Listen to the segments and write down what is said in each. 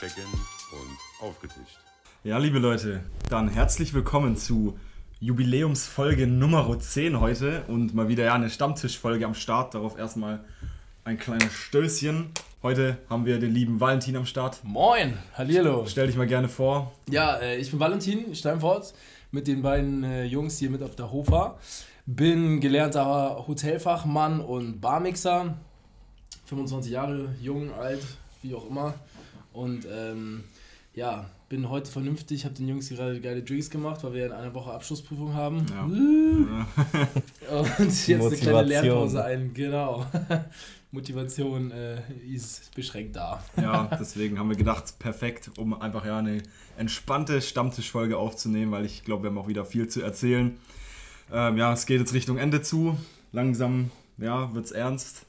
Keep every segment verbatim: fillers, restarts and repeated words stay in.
Check-in und aufgetischt. Ja, liebe Leute, dann herzlich willkommen zu Jubiläumsfolge Nummer zehn heute und mal wieder ja, eine Stammtischfolge am Start. Darauf erstmal ein kleines Stößchen. Heute haben wir den lieben Valentin am Start. Moin, hallihallo. Stell dich mal gerne vor. Ja, äh, ich bin Valentin Steinfort mit den beiden äh, Jungs hier mit auf der Hofa. Bin gelernter Hotelfachmann und Barmixer. fünfundzwanzig Jahre, jung, alt, wie auch immer. Und ähm, ja, bin heute vernünftig, habe den Jungs gerade geile Drinks gemacht, weil wir in einer Woche Abschlussprüfung haben. Ja. Und jetzt Motivation. eine kleine Lernpause ein, genau. Motivation äh, ist beschränkt da. Ja, deswegen haben wir gedacht, perfekt, um einfach ja eine entspannte Stammtischfolge aufzunehmen, weil ich glaube, wir haben auch wieder viel zu erzählen. Ähm, ja, es geht jetzt Richtung Ende zu. Langsam, ja, wird's ernst.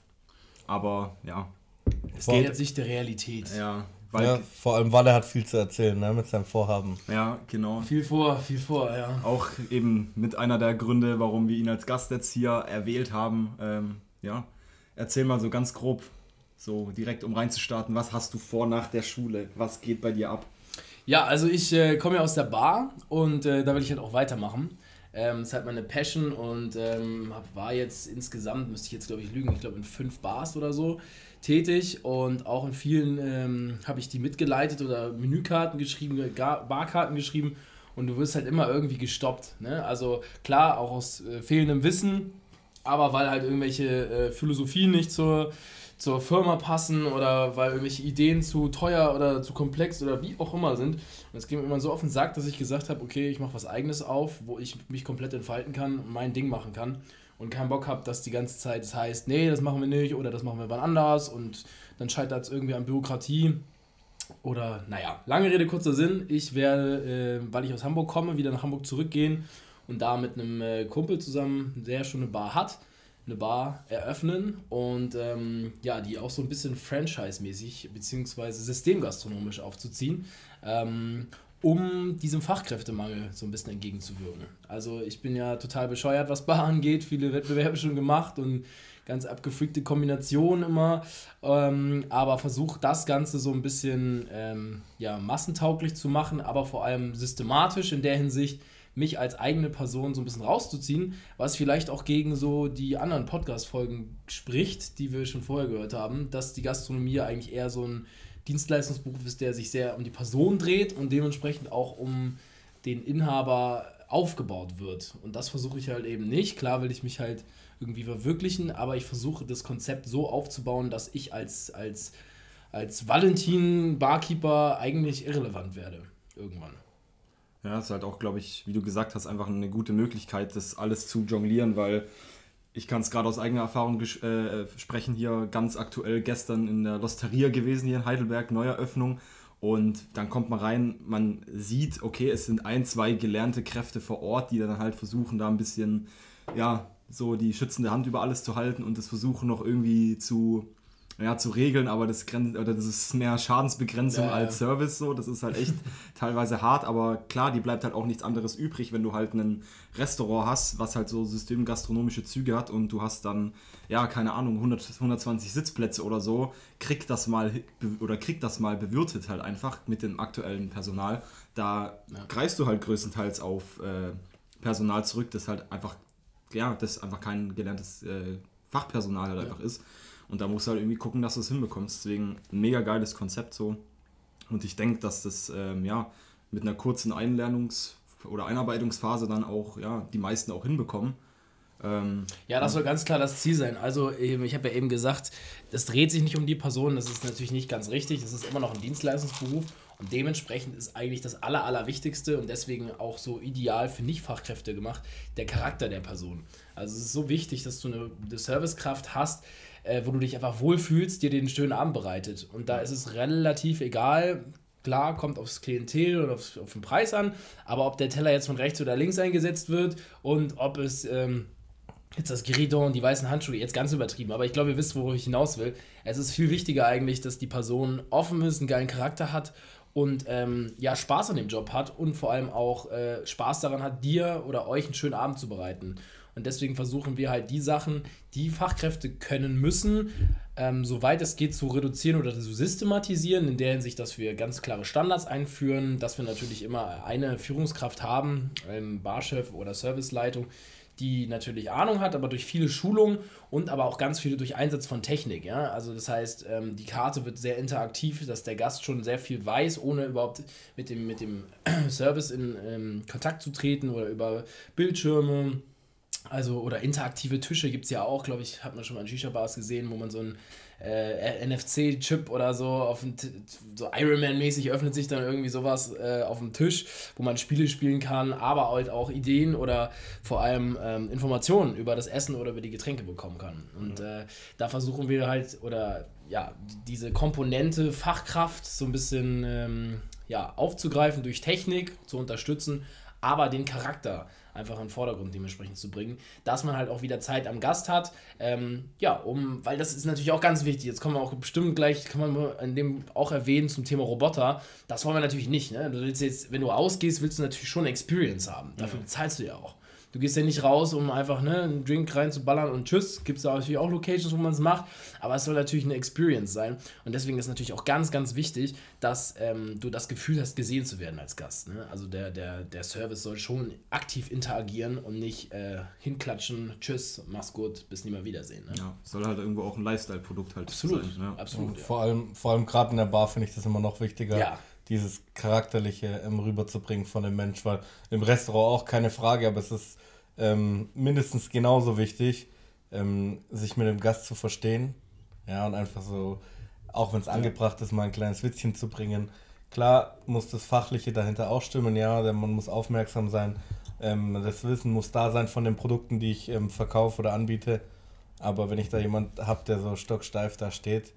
Aber ja, es geht jetzt nicht der Realität. Ja, weil ja, vor allem Walle hat viel zu erzählen, ne, mit seinem Vorhaben. Ja, genau. Viel vor, viel vor, ja. Auch eben mit einer der Gründe, warum wir ihn als Gast jetzt hier erwählt haben. Ähm, ja, erzähl mal so ganz grob, so direkt um reinzustarten, was hast du vor nach der Schule? Was geht bei dir ab? Ja, also ich äh, komme ja aus der Bar und äh, da will ich halt auch weitermachen. Ähm, das ist halt meine Passion und ähm, war jetzt insgesamt, müsste ich jetzt glaube ich lügen, ich glaube in fünf Bars oder so tätig und auch in vielen ähm, habe ich die mitgeleitet oder Menükarten geschrieben, Barkarten geschrieben und du wirst halt immer irgendwie gestoppt. Ne? Also klar, auch aus äh, fehlendem Wissen, aber weil halt irgendwelche äh, Philosophien nicht zur, zur Firma passen oder weil irgendwelche Ideen zu teuer oder zu komplex oder wie auch immer sind. Und es ging mir immer so auf den Sack, dass ich gesagt habe, okay, ich mache was Eigenes auf, wo ich mich komplett entfalten kann und mein Ding machen kann. Und keinen Bock habe, dass die ganze Zeit das heißt, nee, das machen wir nicht oder das machen wir wann anders und dann scheitert es irgendwie an Bürokratie. Oder, naja, lange Rede, kurzer Sinn. Ich werde, äh, weil ich aus Hamburg komme, wieder nach Hamburg zurückgehen und da mit einem äh, Kumpel zusammen, der schon eine Bar hat, eine Bar eröffnen und ähm, ja, die auch so ein bisschen franchise-mäßig beziehungsweise systemgastronomisch aufzuziehen, ähm, um diesem Fachkräftemangel so ein bisschen entgegenzuwirken. Also ich bin ja total bescheuert, was Bar angeht, viele Wettbewerbe schon gemacht und ganz abgefreakte Kombinationen immer, ähm, aber versuche das Ganze so ein bisschen ähm, ja, massentauglich zu machen, aber vor allem systematisch in der Hinsicht, mich als eigene Person so ein bisschen rauszuziehen, was vielleicht auch gegen so die anderen Podcast-Folgen spricht, die wir schon vorher gehört haben, dass die Gastronomie eigentlich eher so ein Dienstleistungsberuf ist, der sich sehr um die Person dreht und dementsprechend auch um den Inhaber aufgebaut wird. Und das versuche ich halt eben nicht. Klar will ich mich halt irgendwie verwirklichen, aber ich versuche das Konzept so aufzubauen, dass ich als, als, als Valentin Barkeeper eigentlich irrelevant werde. Irgendwann. Ja, es ist halt auch, glaube ich, wie du gesagt hast, einfach eine gute Möglichkeit, das alles zu jonglieren, weil ich kann es gerade aus eigener Erfahrung ges- äh, sprechen, hier ganz aktuell gestern in der Losteria gewesen, hier in Heidelberg, Neueröffnung. Und dann kommt man rein, man sieht, okay, es sind ein, zwei gelernte Kräfte vor Ort, die dann halt versuchen, da ein bisschen, ja, so die schützende Hand über alles zu halten und das versuchen noch irgendwie zu, ja, zu regeln, aber das, grenzt, oder das ist mehr Schadensbegrenzung ja, ja. als Service, so, das ist halt echt teilweise hart, aber klar, die bleibt halt auch nichts anderes übrig, wenn du halt ein Restaurant hast, was halt so systemgastronomische Züge hat und du hast dann, ja, keine Ahnung, hundert, hundertzwanzig Sitzplätze oder so, krieg das mal, oder krieg das mal bewirtet halt einfach mit dem aktuellen Personal, da ja. greifst du halt größtenteils auf äh, Personal zurück, das halt einfach, ja, das einfach kein gelerntes äh, Fachpersonal halt ja. einfach ist. Und da musst du halt irgendwie gucken, dass du es hinbekommst. Deswegen ein mega geiles Konzept so. Und ich denke, dass das ähm, ja, mit einer kurzen Einlernungs- oder Einarbeitungsphase dann auch ja, die meisten auch hinbekommen. Ähm, ja, das soll ganz klar das Ziel sein. Also ich habe ja eben gesagt, das dreht sich nicht um die Person. Das ist natürlich nicht ganz richtig. Das ist immer noch ein Dienstleistungsberuf. Und dementsprechend ist eigentlich das Aller, Allerwichtigste und deswegen auch so ideal für Nicht-Fachkräfte gemacht, der Charakter der Person. Also es ist so wichtig, dass du eine, eine Servicekraft hast, äh, wo du dich einfach wohlfühlst, dir den schönen Abend bereitet. Und da ist es relativ egal, klar, kommt aufs Klientel oder aufs, auf den Preis an, aber ob der Teller jetzt von rechts oder links eingesetzt wird und ob es ähm, jetzt das Guéridon und die weißen Handschuhe, jetzt ganz übertrieben, aber ich glaube, ihr wisst, worauf ich hinaus will. Es ist viel wichtiger eigentlich, dass die Person offen ist, einen geilen Charakter hat und ähm, ja, Spaß an dem Job hat und vor allem auch äh, Spaß daran hat, dir oder euch einen schönen Abend zu bereiten. Und deswegen versuchen wir halt die Sachen, die Fachkräfte können müssen, ähm, soweit es geht, zu reduzieren oder zu systematisieren, in der Hinsicht, dass wir ganz klare Standards einführen, dass wir natürlich immer eine Führungskraft haben, einen Barchef oder Serviceleitung, die natürlich Ahnung hat, aber durch viele Schulungen und aber auch ganz viele durch Einsatz von Technik. Ja? Also das heißt, ähm, die Karte wird sehr interaktiv, dass der Gast schon sehr viel weiß, ohne überhaupt mit dem, mit dem Service in ähm, Kontakt zu treten oder über Bildschirme. Also, oder interaktive Tische gibt es ja auch, glaube ich, hat man schon mal in Shisha-Bars gesehen, wo man so einen äh, N F C-Chip oder so auf dem T- so Ironman-mäßig öffnet sich dann irgendwie sowas äh, auf dem Tisch, wo man Spiele spielen kann, aber halt auch Ideen oder vor allem ähm, Informationen über das Essen oder über die Getränke bekommen kann. Und äh, da versuchen wir halt, oder ja, diese Komponente Fachkraft so ein bisschen ähm, ja, aufzugreifen, durch Technik zu unterstützen, aber den Charakter einfach in den Vordergrund dementsprechend zu bringen, dass man halt auch wieder Zeit am Gast hat, ähm, ja, um, weil das ist natürlich auch ganz wichtig, jetzt kommen wir auch bestimmt gleich, kann man in dem auch erwähnen zum Thema Roboter, das wollen wir natürlich nicht, ne? Du willst jetzt, wenn du ausgehst, willst du natürlich schon eine Experience haben, dafür bezahlst du ja auch. Du gehst ja nicht raus, um einfach ne, einen Drink reinzuballern und tschüss. Gibt es da natürlich auch Locations, wo man es macht, aber es soll natürlich eine Experience sein. Und deswegen ist natürlich auch ganz, ganz wichtig, dass ähm, du das Gefühl hast, gesehen zu werden als Gast. Ne? Also der, der, der Service soll schon aktiv interagieren und nicht äh, hinklatschen, tschüss, mach's gut, bis nie mehr wiedersehen. Ne? Ja, soll halt irgendwo auch ein Lifestyle-Produkt halt Absolut, sein. Ja. absolut. Und Ja. vor allem, vor allem gerade in der Bar finde ich das immer noch wichtiger, Ja. dieses Charakterliche ähm, rüberzubringen von dem Mensch, weil im Restaurant auch keine Frage, aber es ist ähm, mindestens genauso wichtig, ähm, sich mit dem Gast zu verstehen, ja, und einfach so, auch wenn es angebracht ist, mal ein kleines Witzchen zu bringen. Klar muss das Fachliche dahinter auch stimmen, ja, denn man muss aufmerksam sein, ähm, das Wissen muss da sein von den Produkten, die ich ähm, verkaufe oder anbiete, aber wenn ich da jemand habe, der so stocksteif da steht,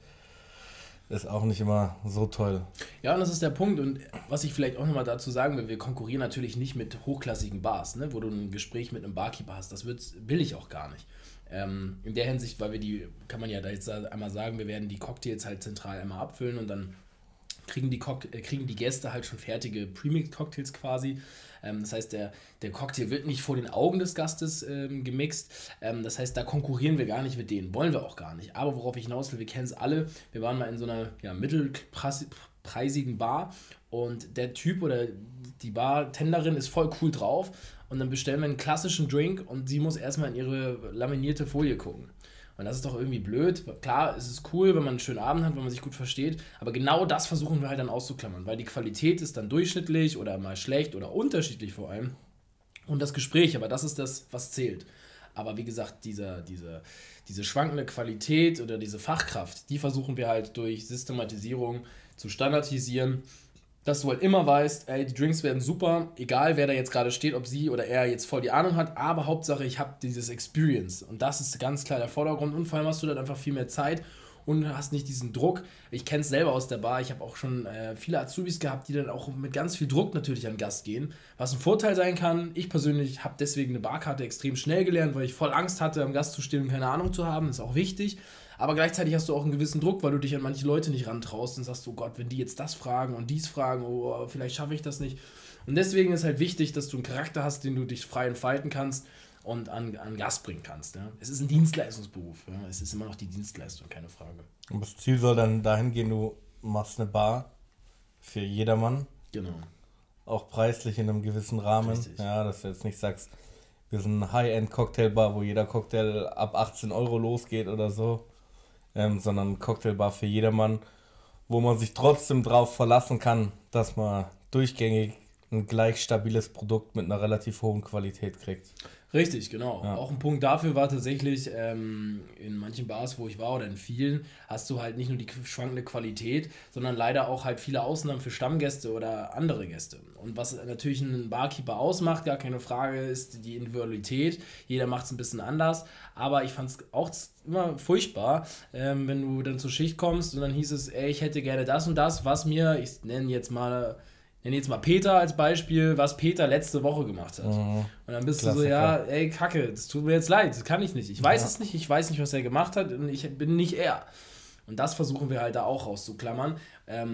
ist auch nicht immer so toll. Ja, und das ist der Punkt. Und was ich vielleicht auch nochmal dazu sagen will, wir konkurrieren natürlich nicht mit hochklassigen Bars, ne, wo du ein Gespräch mit einem Barkeeper hast. Das wird's, will ich auch gar nicht. Ähm, in der Hinsicht, weil wir die, kann man ja da jetzt einmal sagen, wir werden die Cocktails halt zentral einmal abfüllen und dann kriegen die, Cock- äh, kriegen die Gäste halt schon fertige Premix-Cocktails quasi. Ähm, das heißt, der, der Cocktail wird nicht vor den Augen des Gastes ähm, gemixt. Ähm, das heißt, da konkurrieren wir gar nicht mit denen. Wollen wir auch gar nicht. Aber worauf ich hinaus will, wir kennen es alle. Wir waren mal in so einer ja, mittelpreisigen Bar und der Typ oder die Bartenderin ist voll cool drauf und dann bestellen wir einen klassischen Drink und sie muss erstmal in ihre laminierte Folie gucken. Und das ist doch irgendwie blöd. Klar, es ist cool, wenn man einen schönen Abend hat, wenn man sich gut versteht, aber genau das versuchen wir halt dann auszuklammern, weil die Qualität ist dann durchschnittlich oder mal schlecht oder unterschiedlich vor allem. Und das Gespräch, aber das ist das, was zählt. Aber wie gesagt, diese, diese, diese schwankende Qualität oder diese Fachkraft, die versuchen wir halt durch Systematisierung zu standardisieren, dass du halt immer weißt, ey, die Drinks werden super, egal wer da jetzt gerade steht, ob sie oder er jetzt voll die Ahnung hat, aber Hauptsache ich habe dieses Experience und das ist ganz klar der Vordergrund und vor allem hast du dann einfach viel mehr Zeit und hast nicht diesen Druck. Ich kenne es selber aus der Bar, ich habe auch schon äh, viele Azubis gehabt, die dann auch mit ganz viel Druck natürlich an den Gast gehen, was ein Vorteil sein kann. Ich persönlich habe deswegen eine Barkarte extrem schnell gelernt, weil ich voll Angst hatte, am Gast zu stehen und keine Ahnung zu haben, das ist auch wichtig. Aber gleichzeitig hast du auch einen gewissen Druck, weil du dich an manche Leute nicht rantraust und sagst, oh Gott, wenn die jetzt das fragen und dies fragen, oh, vielleicht schaffe ich das nicht. Und deswegen ist halt wichtig, dass du einen Charakter hast, den du dich frei entfalten kannst und an, an Gas bringen kannst. Ja. Es ist ein Dienstleistungsberuf. Ja. Es ist immer noch die Dienstleistung, keine Frage. Und das Ziel soll dann dahin gehen, du machst eine Bar für jedermann. Genau. Auch preislich in einem gewissen Rahmen. Richtig. Ja, dass du jetzt nicht sagst, wir sind eine High-End-Cocktailbar, wo jeder Cocktail ab achtzehn Euro losgeht oder so. Ähm, sondern Cocktailbar für jedermann, wo man sich trotzdem drauf verlassen kann, dass man durchgängig ein gleich stabiles Produkt mit einer relativ hohen Qualität kriegt. Richtig, genau. Ja. Auch ein Punkt dafür war tatsächlich, ähm, in manchen Bars, wo ich war oder in vielen, hast du halt nicht nur die schwankende Qualität, sondern leider auch halt viele Ausnahmen für Stammgäste oder andere Gäste. Und was natürlich einen Barkeeper ausmacht, gar keine Frage, ist die Individualität. Jeder macht es ein bisschen anders, aber ich fand es auch immer furchtbar, ähm, wenn du dann zur Schicht kommst und dann hieß es, ey, ich hätte gerne das und das, was mir, ich nenne jetzt mal... Ich nenne jetzt mal Peter als Beispiel, was Peter letzte Woche gemacht hat. Mhm. Und dann bist Klassiker. Du so, ja, ey, Kacke, das tut mir jetzt leid, das kann ich nicht. Ich weiß ja. es nicht, ich weiß nicht, was er gemacht hat und ich bin nicht er. Und das versuchen wir halt da auch rauszuklammern. Ähm,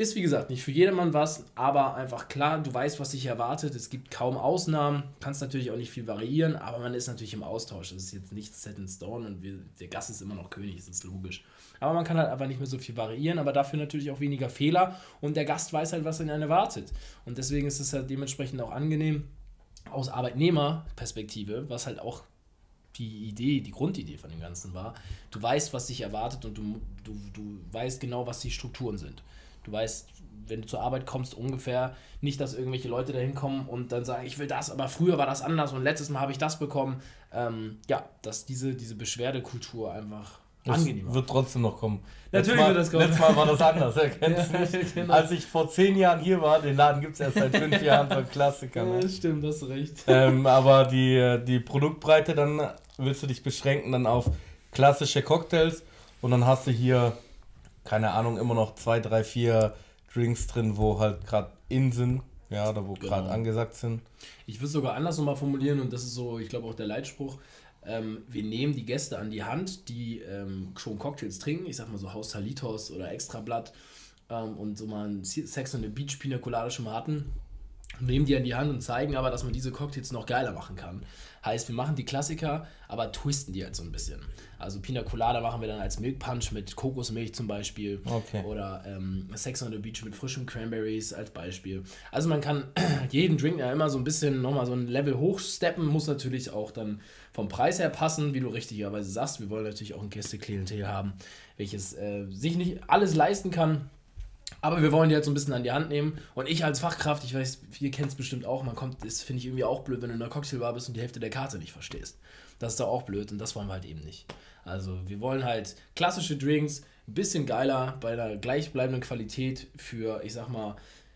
Ist wie gesagt nicht für jedermann was, aber einfach klar, du weißt, was dich erwartet. Es gibt kaum Ausnahmen, kannst natürlich auch nicht viel variieren, aber man ist natürlich im Austausch. Das ist jetzt nicht set in stone und wir, der Gast ist immer noch König, das ist logisch. Aber man kann halt einfach nicht mehr so viel variieren, aber dafür natürlich auch weniger Fehler und der Gast weiß halt, was ihn erwartet. Und deswegen ist es halt dementsprechend auch angenehm aus Arbeitnehmerperspektive, was halt auch die Idee, die Grundidee von dem Ganzen war. Du weißt, was dich erwartet und du, du, du weißt genau, was die Strukturen sind. Du weißt, wenn du zur Arbeit kommst, ungefähr nicht, dass irgendwelche Leute da hinkommen und dann sagen, ich will das, aber früher war das anders und letztes Mal habe ich das bekommen. Ähm, ja, dass diese, diese Beschwerdekultur einfach das angenehmer wird trotzdem noch kommen. Natürlich Mal, wird das kommen. Letztes Mal war das anders, erkennst du nicht? genau. Als ich vor zehn Jahren hier war, den Laden gibt es erst seit fünf Jahren, so ein Klassiker. Ne? Ja, stimmt, hast recht. Ähm, aber die, die Produktbreite, dann willst du dich beschränken dann auf klassische Cocktails und dann hast du hier, keine Ahnung, immer noch zwei, drei, vier Drinks drin, wo halt gerade in sind, ja, oder wo gerade Genau. angesagt sind. Ich würde es sogar anders nochmal formulieren und das ist so, ich glaube auch der Leitspruch. Ähm, wir nehmen die Gäste an die Hand, die ähm, schon Cocktails trinken, ich sag mal so Haus Salitos oder Extrablatt ähm, und so mal ein Sex on the Beach Pina Colada schon mal hatten, nehmen die an die Hand und zeigen aber, dass man diese Cocktails noch geiler machen kann. Heißt, wir machen die Klassiker, aber twisten die halt so ein bisschen. Also Pina Colada machen wir dann als Milk Punch mit Kokosmilch zum Beispiel. Okay. Oder ähm, Sex on the Beach mit frischem Cranberries als Beispiel. Also man kann jeden Drink ja immer so ein bisschen nochmal so ein Level hochsteppen, muss natürlich auch dann vom Preis her passen, wie du richtigerweise sagst. Wir wollen natürlich auch ein Gästeklientel haben, welches äh, sich nicht alles leisten kann. Aber wir wollen die halt so ein bisschen an die Hand nehmen. Und ich als Fachkraft, ich weiß, ihr kennt es bestimmt auch, man kommt, das finde ich irgendwie auch blöd, wenn du in einer Cocktailbar bist und die Hälfte der Karte nicht verstehst. Das ist doch auch blöd und das wollen wir halt eben nicht. Also wir wollen halt klassische Drinks, ein bisschen geiler, bei einer gleichbleibenden Qualität für, ich sag mal,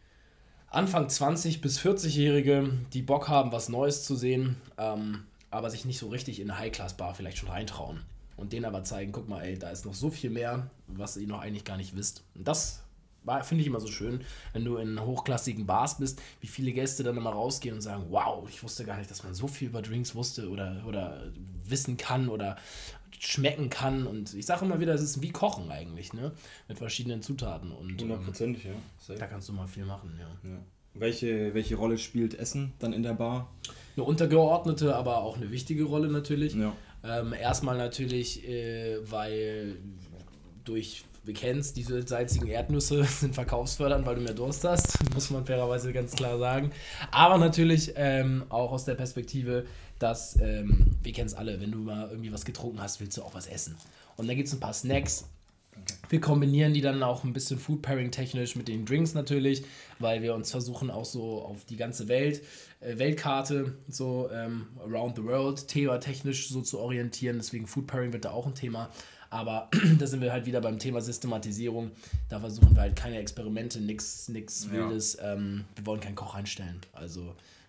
Anfang zwanzig- bis vierzig-Jährige, die Bock haben, was Neues zu sehen, ähm, aber sich nicht so richtig in eine High-Class-Bar vielleicht schon reintrauen. Und denen aber zeigen, guck mal, ey, da ist noch so viel mehr, was ihr noch eigentlich gar nicht wisst. Und das finde ich immer so schön, wenn du in hochklassigen Bars bist, wie viele Gäste dann immer rausgehen und sagen, wow, ich wusste gar nicht, dass man so viel über Drinks wusste oder, oder wissen kann oder schmecken kann. Und ich sage immer wieder, es ist wie Kochen eigentlich, ne? Mit verschiedenen Zutaten. Und ähm, Hundertprozentig, ja. Safe. da kannst du mal viel machen, ja. Ja. Welche, welche Rolle spielt Essen dann in der Bar? Eine untergeordnete, aber auch eine wichtige Rolle natürlich. Ja. Ähm, erstmal natürlich, äh, weil durch, wir kennen es, diese salzigen Erdnüsse sind verkaufsfördernd, weil du mehr Durst hast, muss man fairerweise ganz klar sagen. Aber natürlich ähm, auch aus der Perspektive, dass, ähm, wir kennen es alle, wenn du mal irgendwie was getrunken hast, willst du auch was essen. Und dann gibt es ein paar Snacks. Wir kombinieren die dann auch ein bisschen Food Pairing technisch mit den Drinks natürlich, weil wir uns versuchen auch so auf die ganze Welt, äh, Weltkarte, so ähm, around the world, Thema technisch so zu orientieren. Deswegen Food Pairing wird da auch ein Thema. Aber da sind wir halt wieder beim Thema Systematisierung. Da versuchen wir halt keine Experimente, nichts nix Wildes. Ja. Ähm, wir wollen keinen Koch einstellen. Also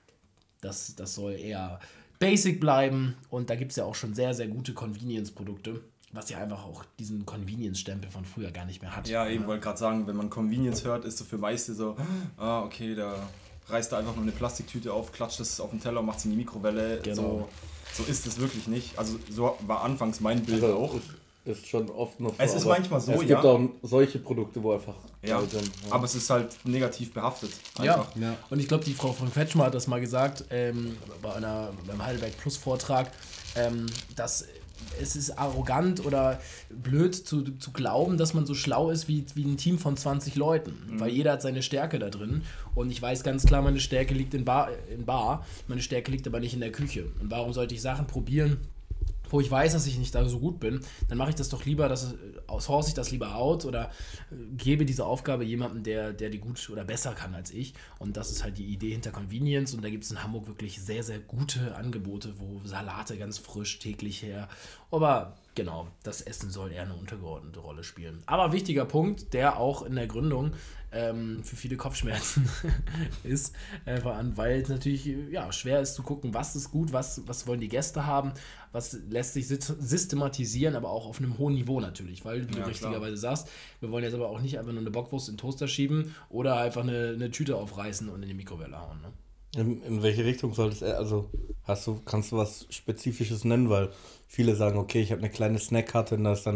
das, das soll eher basic bleiben. Und da gibt es ja auch schon sehr, sehr gute Convenience-Produkte, was ja einfach auch diesen Convenience-Stempel von früher gar nicht mehr hat. Ja, eben, wollte gerade sagen, wenn man Convenience hört, ist so für Weiße so, ah, okay, da reißt er einfach nur eine Plastiktüte auf, klatscht das auf den Teller, macht es in die Mikrowelle. Genau. So, so ist es wirklich nicht. Also so war anfangs mein Bild Also auch. Ist, ist schon oft noch so. Es ist aber manchmal so, es ja. gibt auch solche Produkte, wo einfach Ja, geil sind. Ja. aber es ist halt negativ behaftet. Ja. Einfach. ja, und ich glaube, die Frau von Kretschmer hat das mal gesagt, ähm, bei einer, beim Heidelberg Plus Vortrag, ähm, dass es ist arrogant oder blöd zu, zu glauben, dass man so schlau ist wie, wie ein Team von zwanzig Leuten, mhm. weil jeder hat seine Stärke da drin und ich weiß ganz klar, meine Stärke liegt in Bar, in Bar, meine Stärke liegt aber nicht in der Küche. Und warum sollte ich Sachen probieren, wo ich weiß, dass ich nicht da so gut bin, dann mache ich das doch lieber, dass, source ich das lieber out oder äh, gebe diese Aufgabe jemandem, der, der die gut oder besser kann als ich. Und das ist halt die Idee hinter Convenience. Und da gibt es in Hamburg wirklich sehr, sehr gute Angebote, wo Salate ganz frisch täglich her. Aber genau, das Essen soll eher eine untergeordnete Rolle spielen. Aber wichtiger Punkt, der auch in der Gründung ähm, für viele Kopfschmerzen ist, äh, weil es natürlich ja, schwer ist zu gucken, was ist gut, was, was wollen die Gäste haben, was lässt sich systematisieren, aber auch auf einem hohen Niveau natürlich, weil, wie ja, du richtigerweise klar. sagst, wir wollen jetzt aber auch nicht einfach nur eine Bockwurst in den Toaster schieben oder einfach eine, eine Tüte aufreißen und in die Mikrowelle hauen. Ne? In, in welche Richtung soll das, also hast du, kannst du was Spezifisches nennen, weil viele sagen, okay, ich habe eine kleine Snackkarte und da ist dann,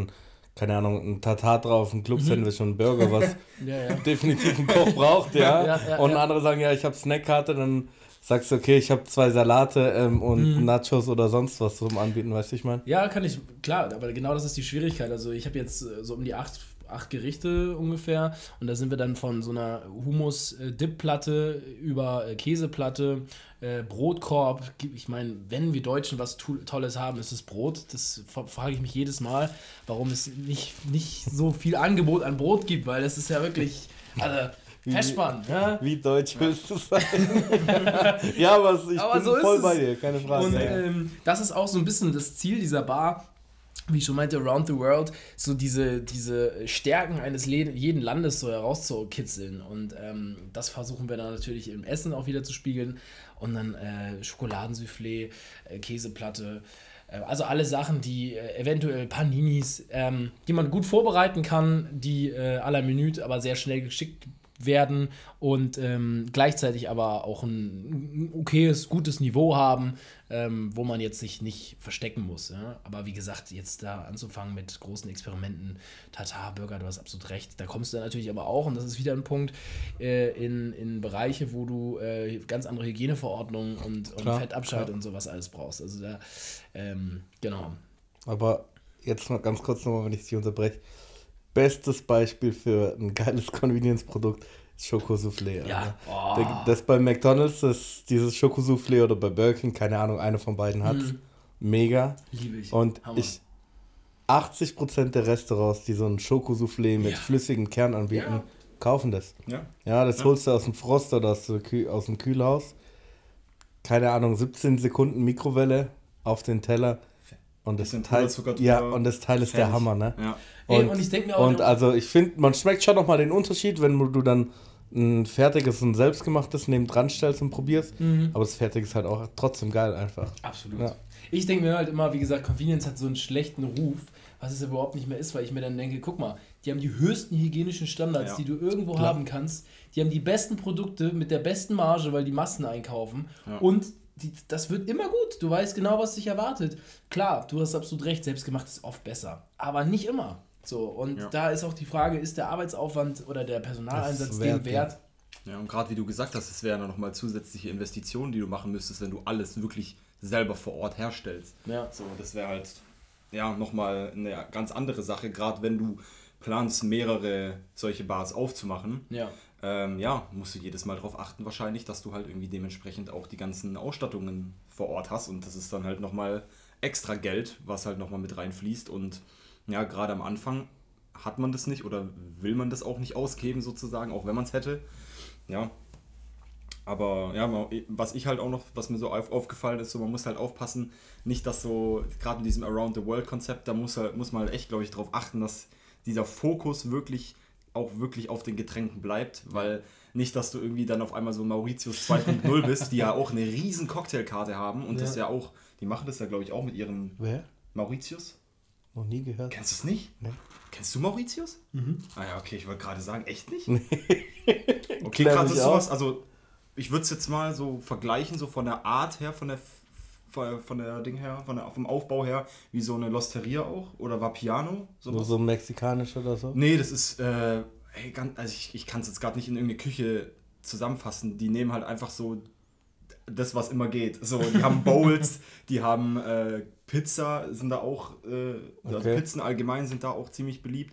keine Ahnung, ein Tatar drauf, ein Club-Sandwich und ein Burger, was Ja, ja. definitiv ein Koch braucht, ja. Ja, ja, und ja. andere sagen, ja, ich habe Snackkarte, dann sagst du, okay, ich habe zwei Salate ähm, und Mhm. Nachos oder sonst was zum Anbieten, weißt du, ich meine? Ja, kann ich, klar, aber genau das ist die Schwierigkeit. Also ich habe jetzt äh, so um die acht, acht Gerichte ungefähr und da sind wir dann von so einer Hummus-Dip-Platte über äh, Käseplatte, äh, Brotkorb. Ich meine, wenn wir Deutschen was to- Tolles haben, ist es Brot. Das fra- frage ich mich jedes Mal, warum es nicht, nicht so viel Angebot an Brot gibt, weil das ist ja wirklich, also Feschmann, ja? Wie deutsch willst du sein? ja, aber ich Aber bin so ist voll es. bei dir, keine Frage. Und ja. ähm, das ist auch so ein bisschen das Ziel dieser Bar, wie ich schon meinte, Around the World, so diese, diese Stärken eines Le- jeden Landes so herauszukitzeln. Und ähm, das versuchen wir dann natürlich im Essen auch wieder zu spiegeln. Und dann äh, Schokoladensoufflé, äh, Käseplatte, äh, also alle Sachen, die äh, eventuell Paninis, ähm, die man gut vorbereiten kann, die äh, à la Minute aber sehr schnell geschickt werden und ähm, gleichzeitig aber auch ein, ein okayes, gutes Niveau haben, ähm, wo man jetzt sich nicht verstecken muss. Ja? Aber wie gesagt, jetzt da anzufangen mit großen Experimenten, Tatar-Burger, du hast absolut recht, da kommst du dann natürlich aber auch, und das ist wieder ein Punkt, äh, in, in Bereiche, wo du äh, ganz andere Hygieneverordnungen und, und Klar, Fettabscheid klar. und sowas alles brauchst. Also da, ähm, genau. Aber jetzt noch ganz kurz nochmal, wenn ich dich unterbreche. Bestes Beispiel für ein geiles Convenience-Produkt ist Schokosoufflé. Ja. Alter. Oh. Der- Das bei McDonalds, das, dieses Schokosoufflé oder bei Burger King, keine Ahnung, eine von beiden hat. Mhm. Mega. Liebe ich. Und Hammer. ich, achtzig Prozent der Restaurants, die so ein Schokosoufflé mit Ja. flüssigem Kern anbieten, Ja. kaufen das. Ja. Ja, das Ja. holst du aus dem Frost oder aus, der Kühl, aus dem Kühlhaus. Keine Ahnung, siebzehn Sekunden Mikrowelle auf den Teller. Und das Bisschen Teil, Puderzucker drüber. ja, und das Teil ist der Fertig. Hammer, ne? Ja. Ey, und ich denk mir auch und noch- also ich finde, man schmeckt schon nochmal den Unterschied, wenn du dann ein fertiges und selbstgemachtes neben dran stellst und probierst. Mhm. Aber das Fertige ist halt auch trotzdem geil einfach. Absolut. Ja. Ich denke mir halt immer, wie gesagt, Convenience hat so einen schlechten Ruf, was es überhaupt nicht mehr ist, weil ich mir dann denke, guck mal, die haben die höchsten hygienischen Standards, Ja. die du irgendwo Klar. haben kannst. Die haben die besten Produkte mit der besten Marge, weil die Massen einkaufen. Ja. Und die, das wird immer gut. Du weißt genau, was dich erwartet. Klar, du hast absolut recht, selbstgemacht ist oft besser. Aber nicht immer. So, und Ja. da ist auch die Frage, ist der Arbeitsaufwand oder der Personaleinsatz Das ist dem wert, wert? Ja, und gerade wie du gesagt hast, es wären ja nochmal zusätzliche Investitionen, die du machen müsstest, wenn du alles wirklich selber vor Ort herstellst. Ja. So, das wäre halt ja nochmal eine ganz andere Sache, gerade wenn du planst, mehrere solche Bars aufzumachen. Ja. Ähm, ja, musst du jedes Mal darauf achten wahrscheinlich, dass du halt irgendwie dementsprechend auch die ganzen Ausstattungen vor Ort hast, und das ist dann halt nochmal extra Geld, was halt nochmal mit reinfließt, und ja, gerade am Anfang hat man das nicht oder will man das auch nicht ausgeben sozusagen, auch wenn man es hätte. Ja, aber ja, man- was ich halt auch noch, was mir so auf, aufgefallen ist, so man muss halt aufpassen, nicht dass so, gerade in diesem Around the World Konzept, da muss, halt, muss man halt echt, glaube ich, darauf achten, dass dieser Fokus wirklich auch wirklich auf den Getränken bleibt, weil nicht, dass du irgendwie dann auf einmal so Mauritius zwei Punkt null bist, die ja auch eine riesen Cocktailkarte haben und Ja. das ja auch, die machen das ja, glaube ich, auch mit ihrem Wer? Mauritius. Noch nie gehört. Kennst du es nicht? Nee. Kennst du Mauritius? Mhm. Ah ja, okay, ich wollte gerade sagen, echt nicht? Nee. Okay, Klär gerade mich ist sowas, auf. also ich würde es jetzt mal so vergleichen, so von der Art her, von der von von der Ding her, von der, vom Aufbau her, wie so eine Losteria auch oder Vapiano. So, sowas. so mexikanisch oder so? Nee, das ist, äh, ey, ganz, also ich, ich kann es jetzt gerade nicht in irgendeine Küche zusammenfassen. Die nehmen halt einfach so das, was immer geht. So, die haben Bowls, die haben äh, Pizza, sind da auch, äh, also Okay. Pizzen allgemein sind da auch ziemlich beliebt.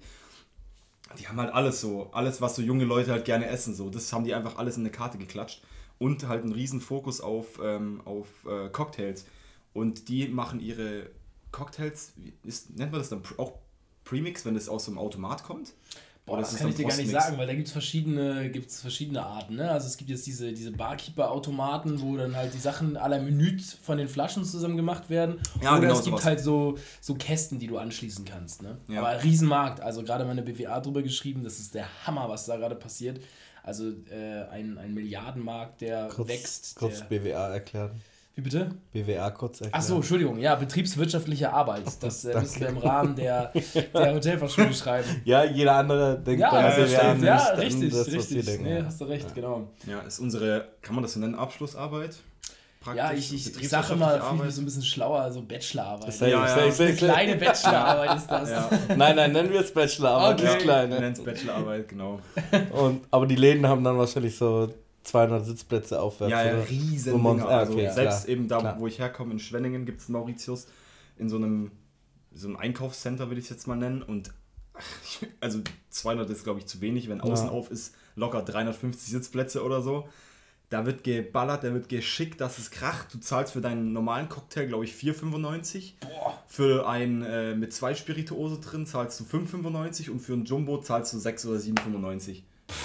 Die haben halt alles so, alles, was so junge Leute halt gerne essen, so. Das haben die einfach alles in eine Karte geklatscht. Und halt einen riesen Fokus auf, ähm, auf äh, Cocktails. Und die machen ihre Cocktails, wie ist, nennt man das dann auch Premix, wenn das aus so einem Automat kommt? Boah, Oder das ist es kann ich dann dir gar nicht Postmix? sagen, weil da gibt es verschiedene, gibt's verschiedene Arten. Ne? Also es gibt jetzt diese, diese Barkeeper-Automaten, wo dann halt die Sachen à la Minute von den Flaschen zusammen gemacht werden. Ja, Oder genau es gibt sowas. halt so, so Kästen, die du anschließen kannst. Ne? Ja. Aber Riesenmarkt. Also gerade meine B W A drüber geschrieben, das ist der Hammer, was da gerade passiert. Also äh, ein, ein Milliardenmarkt, der Kurz, wächst. kurz Der, B W A erklären. wie bitte? B W A kurz erklären. Achso, Entschuldigung, ja, betriebswirtschaftliche Arbeit. Das äh, müssen wir im Rahmen der, der Hotelfachschule schreiben. Ja, jeder andere denkt Ja, bei der ja, B W A stimmt. nicht Ja, an richtig, das, was wir richtig. denken. Nee, ja. hast du recht, genau. Ja, ist unsere, kann man das so nennen, Abschlussarbeit? praktisch. Ja, ich, ich, ich sage immer, fühle ich mich so ein bisschen schlauer, so Bachelorarbeit. Safe, Ja, ja. safe, safe, Eine kleine Bachelorarbeit ist das. Ja. Nein, nein, nennen wir es Bachelorarbeit, Okay. nicht kleine. Wir nennen es Bachelorarbeit, genau. Und, aber die Läden haben dann wahrscheinlich so zweihundert Sitzplätze aufwärts. Ja, ja, oder? riesen Wo man- Dinger. ah, Also okay, selbst klar, eben da, klar. wo ich herkomme, in Schwenningen, gibt es Mauritius, in so einem, so einem Einkaufscenter, will ich es jetzt mal nennen. Und also zweihundert ist, glaube ich, zu wenig. Wenn außen Ja. auf ist, locker dreihundertfünfzig Sitzplätze oder so. Da wird geballert, da wird geschickt, dass es kracht. Du zahlst für deinen normalen Cocktail, glaube ich, vier fünfundneunzig. Für einen äh, mit zwei Spirituose drin zahlst du fünf fünfundneunzig und für einen Jumbo zahlst du sechs oder sieben fünfundneunzig.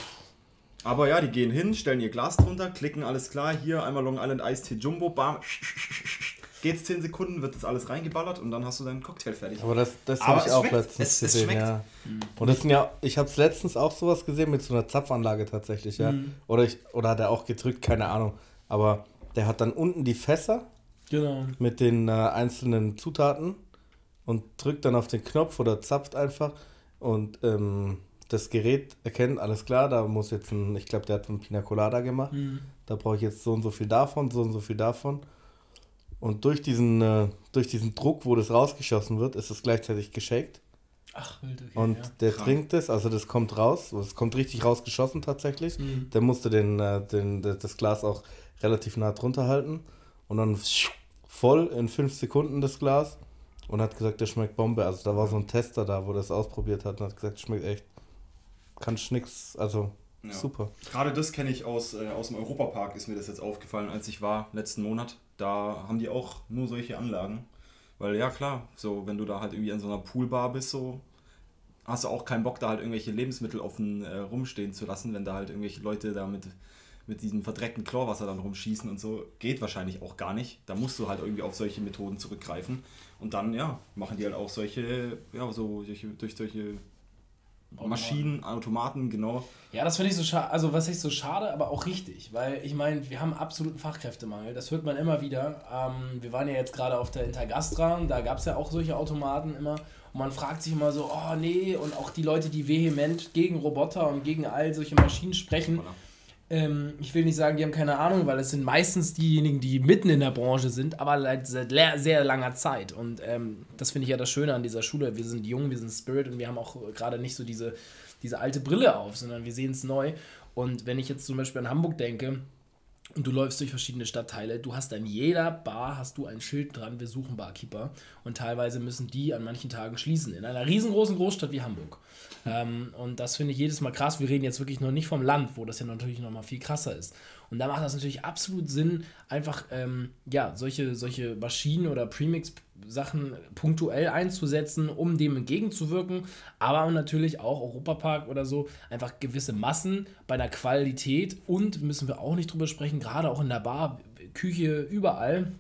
Aber ja, die gehen hin, stellen ihr Glas drunter, klicken, alles klar, hier einmal Long Island Iced Tea Jumbo, bam, geht's zehn Sekunden, wird das alles reingeballert und dann hast du deinen Cocktail fertig. Aber das, das Aber habe ich es auch schmeckt. letztens Es- es gesehen, schmeckt. ja. Und das sind ja, ich habe es letztens auch sowas gesehen mit so einer Zapfanlage tatsächlich, ja. Mhm. Oder, ich, oder hat er auch gedrückt, keine Ahnung. Aber der hat dann unten die Fässer Genau. mit den äh, einzelnen Zutaten und drückt dann auf den Knopf oder zapft einfach und ähm, das Gerät erkennt, alles klar, da muss jetzt ein, ich glaube, der hat einen Pina Colada gemacht, Mhm. da brauche ich jetzt so und so viel davon, so und so viel davon. Und durch diesen, äh, durch diesen Druck, wo das rausgeschossen wird, ist es gleichzeitig geshakt. Ach, wild, okay. Und ja. der Krank. trinkt es, also das kommt raus, es kommt richtig rausgeschossen tatsächlich. Mhm. Der musste den, äh, den, das Glas auch relativ nah drunter halten und dann voll in fünf Sekunden das Glas und hat gesagt, der schmeckt Bombe. Also da war so ein Tester da, wo das ausprobiert hat und hat gesagt, schmeckt echt, kannst nix, also Ja. super. Gerade das kenne ich aus, äh, aus dem Europapark, ist mir das jetzt aufgefallen, als ich war, letzten Monat. Da haben die auch nur solche Anlagen. Weil ja klar, so wenn du da halt irgendwie an so einer Poolbar bist, so hast du auch keinen Bock, da halt irgendwelche Lebensmittel offen äh, rumstehen zu lassen, wenn da halt irgendwelche Leute da mit, mit diesem verdreckten Chlorwasser dann rumschießen und so. Geht wahrscheinlich auch gar nicht. Da musst du halt irgendwie auf solche Methoden zurückgreifen. Und dann, ja, machen die halt auch solche, ja, so solche, durch solche Maschinen, Automaten, genau. Ja, das finde ich so schade, also was ich so schade, aber auch richtig, weil ich meine, wir haben absoluten Fachkräftemangel, das hört man immer wieder. Ähm, wir waren ja jetzt gerade auf der Intergastra, da gab es ja auch solche Automaten immer und man fragt sich immer so, oh nee, und auch die Leute, die vehement gegen Roboter und gegen all solche Maschinen sprechen, ähm, ich will nicht sagen, die haben keine Ahnung, weil es sind meistens diejenigen, die mitten in der Branche sind, aber seit, seit le- sehr langer Zeit. Und ähm, das finde ich ja das Schöne an dieser Schule. Wir sind jung, wir sind Spirit und wir haben auch gerade nicht so diese, diese alte Brille auf, sondern wir sehen es neu. Und wenn ich jetzt zum Beispiel an Hamburg denke und du läufst durch verschiedene Stadtteile, du hast an jeder Bar hast du ein Schild dran, wir suchen Barkeeper. Und teilweise müssen die an manchen Tagen schließen. In einer riesengroßen Großstadt wie Hamburg. Ähm, und das finde ich jedes Mal krass. Wir reden jetzt wirklich noch nicht vom Land, wo das ja natürlich noch mal viel krasser ist. Und da macht das natürlich absolut Sinn, einfach ähm, ja, solche, solche Maschinen oder Premix-Sachen punktuell einzusetzen, um dem entgegenzuwirken. Aber natürlich auch Europapark oder so, einfach gewisse Massen bei einer Qualität. Und müssen wir auch nicht drüber sprechen, gerade auch in der Bar, Küche, überall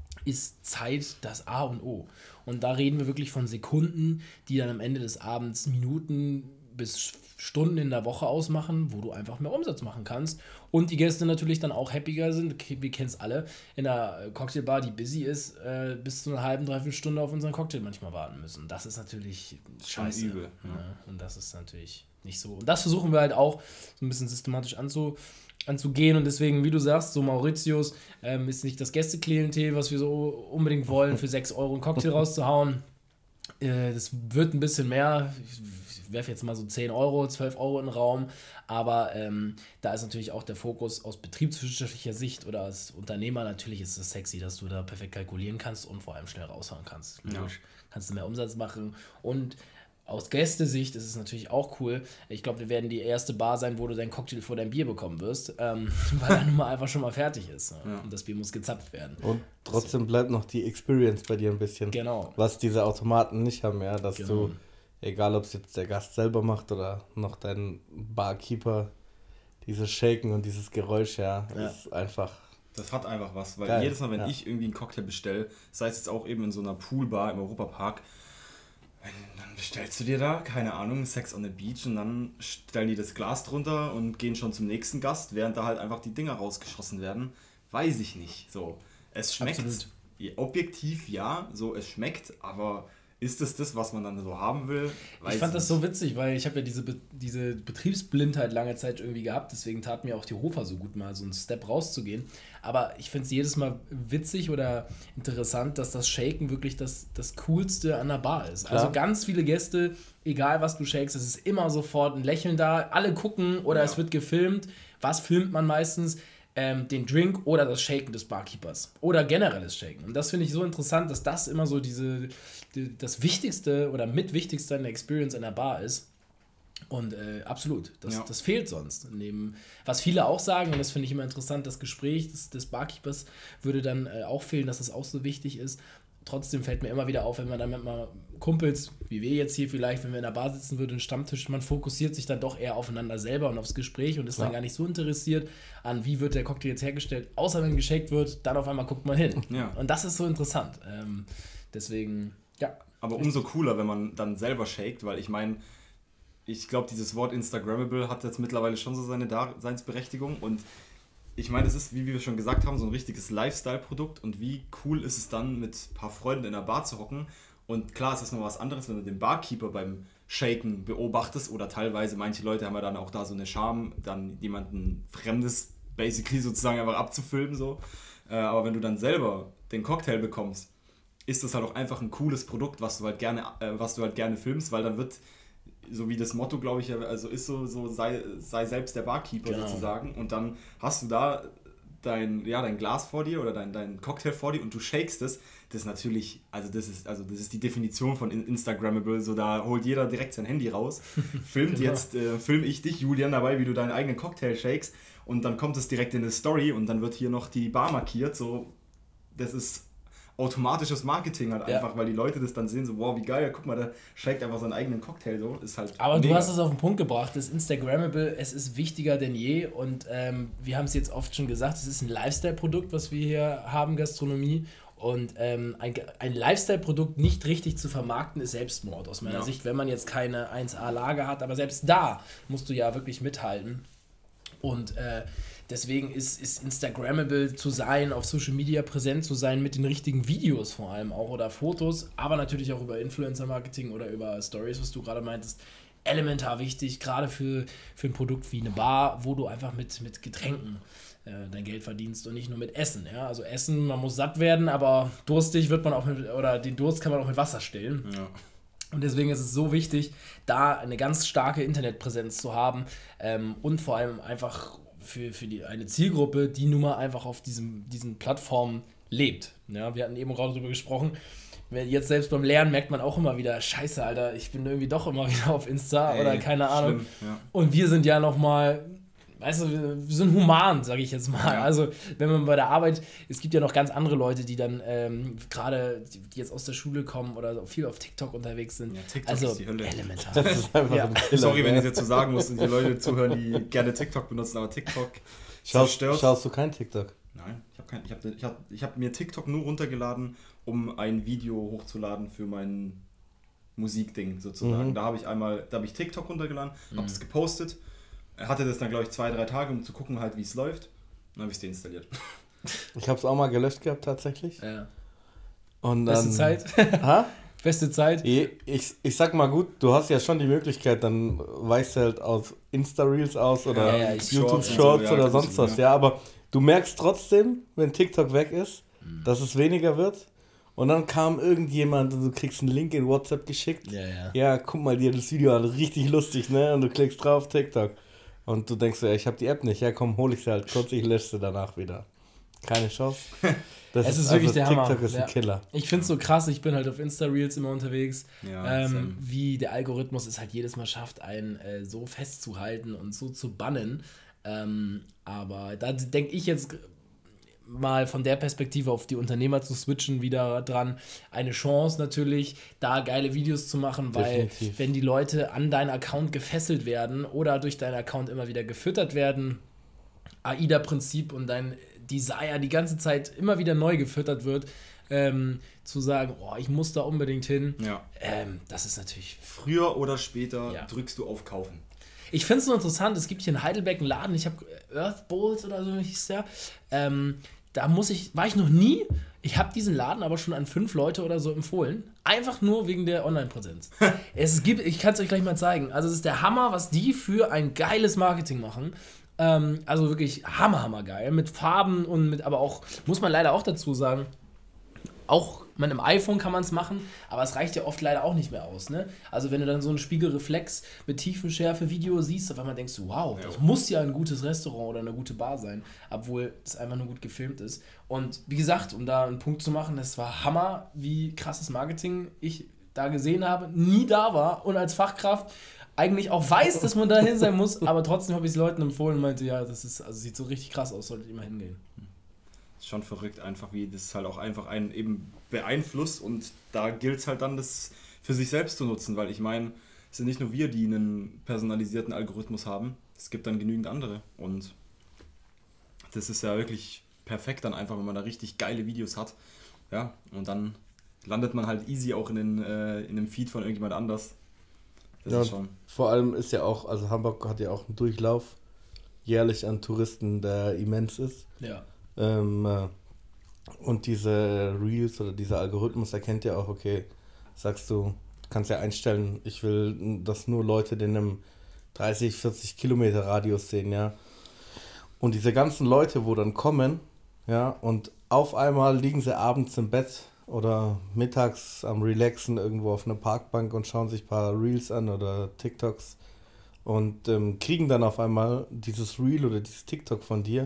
ist Zeit das A und O. Und da reden wir wirklich von Sekunden, die dann am Ende des Abends Minuten bis Stunden in der Woche ausmachen, wo du einfach mehr Umsatz machen kannst. Und die Gäste natürlich dann auch happier sind. Wir kennen es alle, in einer Cocktailbar, die busy ist, äh, bis zu einer halben, dreiviertel Stunde auf unseren Cocktail manchmal warten müssen. Das ist natürlich scheiße. übel, ja. Ja, und das ist natürlich nicht so. Und das versuchen wir halt auch so ein bisschen systematisch anzu anzugehen und deswegen, wie du sagst, so Mauritius ähm, ist nicht das Gästeklientel, was wir so unbedingt wollen, für sechs Euro einen Cocktail rauszuhauen. Äh, das wird ein bisschen mehr. Ich werfe jetzt mal so zehn Euro, zwölf Euro in den Raum, aber ähm, da ist natürlich auch der Fokus aus betriebswirtschaftlicher Sicht oder als Unternehmer, natürlich ist es sexy, dass du da perfekt kalkulieren kannst und vor allem schnell raushauen kannst. Logisch, kannst du mehr Umsatz machen und aus Gästesicht ist es natürlich auch cool. Ich glaube, wir werden die erste Bar sein, wo du deinen Cocktail vor dein Bier bekommen wirst, ähm, weil er nun mal einfach schon mal fertig ist. Ne? Ja. Und das Bier muss gezapft werden. Und trotzdem bleibt noch die Experience bei dir ein bisschen. Genau. Was diese Automaten nicht haben, ja, dass Genau. du, egal ob es jetzt der Gast selber macht oder noch dein Barkeeper, dieses Shaken und dieses Geräusch, ja, Ja. ist einfach. Das hat einfach was, weil Geil, jedes Mal, wenn ja. ich irgendwie einen Cocktail bestelle, sei es jetzt auch eben in so einer Poolbar im Europapark, dann bestellst du dir da, keine Ahnung, Sex on the Beach und dann stellen die das Glas drunter und gehen schon zum nächsten Gast, während da halt einfach die Dinger rausgeschossen werden. Weiß ich nicht. So, es schmeckt. Absolut. Ja, objektiv ja, so es schmeckt, aber ist es das, was man dann so haben will? Weiß ich fand nicht. das so witzig, weil ich habe ja diese, Be- diese Betriebsblindheit lange Zeit irgendwie gehabt, deswegen tat mir auch die Hofer so gut, mal so einen Step rauszugehen. Aber ich finde es jedes Mal witzig oder interessant, dass das Shaken wirklich das, das Coolste an der Bar ist. Klar. Also ganz viele Gäste, egal was du shakest, es ist immer sofort ein Lächeln da, alle gucken oder Ja. es wird gefilmt. Was filmt man meistens? Ähm, den Drink oder das Shaken des Barkeepers. Oder generelles Shaken. Und das finde ich so interessant, dass das immer so diese, die, das Wichtigste oder mit Wichtigste an der Experience in der Bar ist. Und äh, absolut, das, Ja. das fehlt sonst. Neben, was viele auch sagen, und das finde ich immer interessant, das Gespräch des, des Barkeepers würde dann äh, auch fehlen, dass das auch so wichtig ist. Trotzdem fällt mir immer wieder auf, wenn man dann mit mal Kumpels, wie wir jetzt hier vielleicht, wenn wir in der Bar sitzen würden, Stammtisch, man fokussiert sich dann doch eher aufeinander selber und aufs Gespräch und ist Ja. dann gar nicht so interessiert an, wie wird der Cocktail jetzt hergestellt, außer wenn geshakt wird, dann auf einmal guckt man hin. Ja. Und das ist so interessant. Ähm, deswegen, ja. Aber umso cooler, wenn man dann selber shakt, weil ich meine, ich glaube, dieses Wort Instagrammable hat jetzt mittlerweile schon so seine Daseinsberechtigung und ich meine, es ist, wie wir schon gesagt haben, so ein richtiges Lifestyle-Produkt und wie cool ist es dann, mit ein paar Freunden in der Bar zu hocken und klar, es ist noch was anderes, wenn du den Barkeeper beim Shaken beobachtest oder teilweise, manche Leute haben ja dann auch da so eine Scham, dann jemanden Fremdes basically sozusagen einfach abzufilmen, so. Äh, aber wenn du dann selber den Cocktail bekommst, ist das halt auch einfach ein cooles Produkt, was du halt gerne, äh, was du halt gerne filmst, weil dann wird, so wie das Motto, glaube ich, ja, also ist so, so sei, sei selbst der Barkeeper Genau. sozusagen und dann hast du da dein, ja, dein Glas vor dir oder dein, dein Cocktail vor dir und du shakest es, das ist natürlich, also das ist, also das ist die Definition von Instagrammable, so da holt jeder direkt sein Handy raus, filmt Genau. jetzt, äh, film ich dich, Julian, dabei, wie du deinen eigenen Cocktail shakest und dann kommt es direkt in eine Story und dann wird hier noch die Bar markiert, so, das ist automatisches Marketing halt Ja. einfach, weil die Leute das dann sehen, so wow, wie geil, guck mal, der shakt einfach seinen eigenen Cocktail, so, ist halt Aber mega. du hast es auf den Punkt gebracht, das Instagrammable, es ist wichtiger denn je und ähm, wir haben es jetzt oft schon gesagt, es ist ein Lifestyle-Produkt, was wir hier haben, Gastronomie und ähm, ein, ein Lifestyle-Produkt nicht richtig zu vermarkten ist Selbstmord aus meiner Ja. Sicht, wenn man jetzt keine eins A-Lage hat, aber selbst da musst du ja wirklich mithalten und äh, deswegen ist, ist Instagrammable zu sein, auf Social Media präsent zu sein, mit den richtigen Videos vor allem auch oder Fotos, aber natürlich auch über Influencer-Marketing oder über Stories, was du gerade meintest, elementar wichtig, gerade für, für ein Produkt wie eine Bar, wo du einfach mit, mit Getränken äh, dein Geld verdienst und nicht nur mit Essen. Ja? Also Essen, man muss satt werden, aber durstig wird man auch mit, oder den Durst kann man auch mit Wasser stillen. Ja. Und deswegen ist es so wichtig, da eine ganz starke Internetpräsenz zu haben ähm, und vor allem einfach für, für die, eine Zielgruppe, die nun mal einfach auf diesem, diesen Plattformen lebt. Ja, wir hatten eben gerade darüber gesprochen. Jetzt selbst beim Lernen merkt man auch immer wieder, scheiße, Alter, ich bin irgendwie doch immer wieder auf Insta Ey, oder keine Ahnung. schlimm, ja. Und wir sind ja nochmal, weißt du, wir wir sind human, sage ich jetzt mal. Ja. Also, wenn man bei der Arbeit, es gibt ja noch ganz andere Leute, die dann ähm, gerade, die, die jetzt aus der Schule kommen oder viel auf TikTok unterwegs sind. Ja, TikTok also, ist die Hölle. elementar. Das ist einfach Ja. ein Killer. Sorry, wenn ich ey. es jetzt so sagen muss und die Leute zuhören, die gerne TikTok benutzen, aber TikTok Schaust, zerstört. schaust du kein TikTok? Nein, ich habe kein, ich hab, ich hab, ich hab mir TikTok nur runtergeladen, um ein Video hochzuladen für mein Musikding sozusagen. Mhm. Da habe ich einmal, da habe ich TikTok runtergeladen, habe das gepostet, hatte das dann glaube ich zwei, drei Tage, um zu gucken halt, wie es läuft. Dann habe ich es deinstalliert. Ich habe es auch mal gelöscht gehabt tatsächlich. Ja. Und dann, Beste Zeit. Ha? Beste Zeit. Ich, ich, ich sag mal gut, du hast ja schon die Möglichkeit, dann weichst du halt aus Insta-Reels aus oder Ja, ja, ich- YouTube-Shorts Shorts und so, ja, oder ein sonst bisschen, was. ja. Ja, aber du merkst trotzdem, wenn TikTok weg ist, Mhm. dass es weniger wird. Und dann kam irgendjemand und du kriegst einen Link in WhatsApp geschickt. Ja, ja. Ja, guck mal dir das Video an, richtig lustig, ne? Und du klickst drauf, TikTok. Und du denkst so, ja, ich habe die App nicht. Ja, komm, hol ich sie halt kurz, ich lösche sie danach wieder. Keine Chance. Das Es ist wirklich der Hammer. TikTok ist Ja. ein Killer. Ich finde es so krass, ich bin halt auf Insta-Reels immer unterwegs, Ja, ähm, same. wie der Algorithmus es halt jedes Mal schafft, einen äh, so festzuhalten und so zu bannen. Ähm, aber da denke ich jetzt mal von der Perspektive auf die Unternehmer zu switchen wieder dran. Eine Chance natürlich, da geile Videos zu machen, weil Definitiv. wenn die Leute an deinen Account gefesselt werden oder durch deinen Account immer wieder gefüttert werden, A I D A-Prinzip und dein Desire die ganze Zeit immer wieder neu gefüttert wird, ähm, zu sagen, oh, ich muss da unbedingt hin, Ja. ähm, das ist natürlich... Früher oder später Ja. drückst du auf Kaufen. Ich finde es so interessant, es gibt hier in Heidelberg einen Laden, ich habe Earth Bowls oder so hieß der, ähm, da muss ich, war ich noch nie, Ich habe diesen Laden aber schon an fünf Leute oder so empfohlen. Einfach nur wegen der Online-Präsenz. Es gibt, ich kann es euch gleich mal zeigen. Also es ist der Hammer, was die für ein geiles Marketing machen. Ähm, also wirklich hammer, hammer geil. Mit Farben und mit, aber auch, muss man leider auch dazu sagen, auch man, im iPhone kann man es machen, aber es reicht ja oft leider auch nicht mehr aus. Ne? Also wenn du dann so einen Spiegelreflex mit Tiefenschärfe-Video siehst, auf einmal denkst du, wow, das muss ja ein gutes Restaurant oder eine gute Bar sein, obwohl es einfach nur gut gefilmt ist. Und wie gesagt, um da einen Punkt zu machen, das war Hammer, wie krasses Marketing ich da gesehen habe, nie da war und als Fachkraft eigentlich auch weiß, dass man da hin sein muss, aber trotzdem habe ich es Leuten empfohlen und meinte, ja, das ist, also sieht so richtig krass aus, solltet ihr mal hingehen. Schon verrückt, einfach wie das halt auch einfach einen eben beeinflusst und da gilt es halt dann, das für sich selbst zu nutzen, weil ich meine, es sind nicht nur wir, die einen personalisierten Algorithmus haben, es gibt dann genügend andere und das ist ja wirklich perfekt dann einfach, wenn man da richtig geile Videos hat, ja, und dann landet man halt easy auch in, den, äh, in dem Feed von irgendjemand anders. Das ja, ist schon. Vor allem ist ja auch, also Hamburg hat ja auch einen Durchlauf jährlich an Touristen, der immens ist. Ja. Ähm, äh, und diese Reels oder dieser Algorithmus erkennt ja auch, okay, sagst du, kannst ja einstellen, ich will, dass nur Leute den im dreißig, vierzig Kilometer Radius sehen, ja. Und diese ganzen Leute, wo dann kommen, ja, und auf einmal liegen sie abends im Bett oder mittags am Relaxen irgendwo auf einer Parkbank und schauen sich ein paar Reels an oder TikToks und ähm, kriegen dann auf einmal dieses Reel oder dieses TikTok von dir.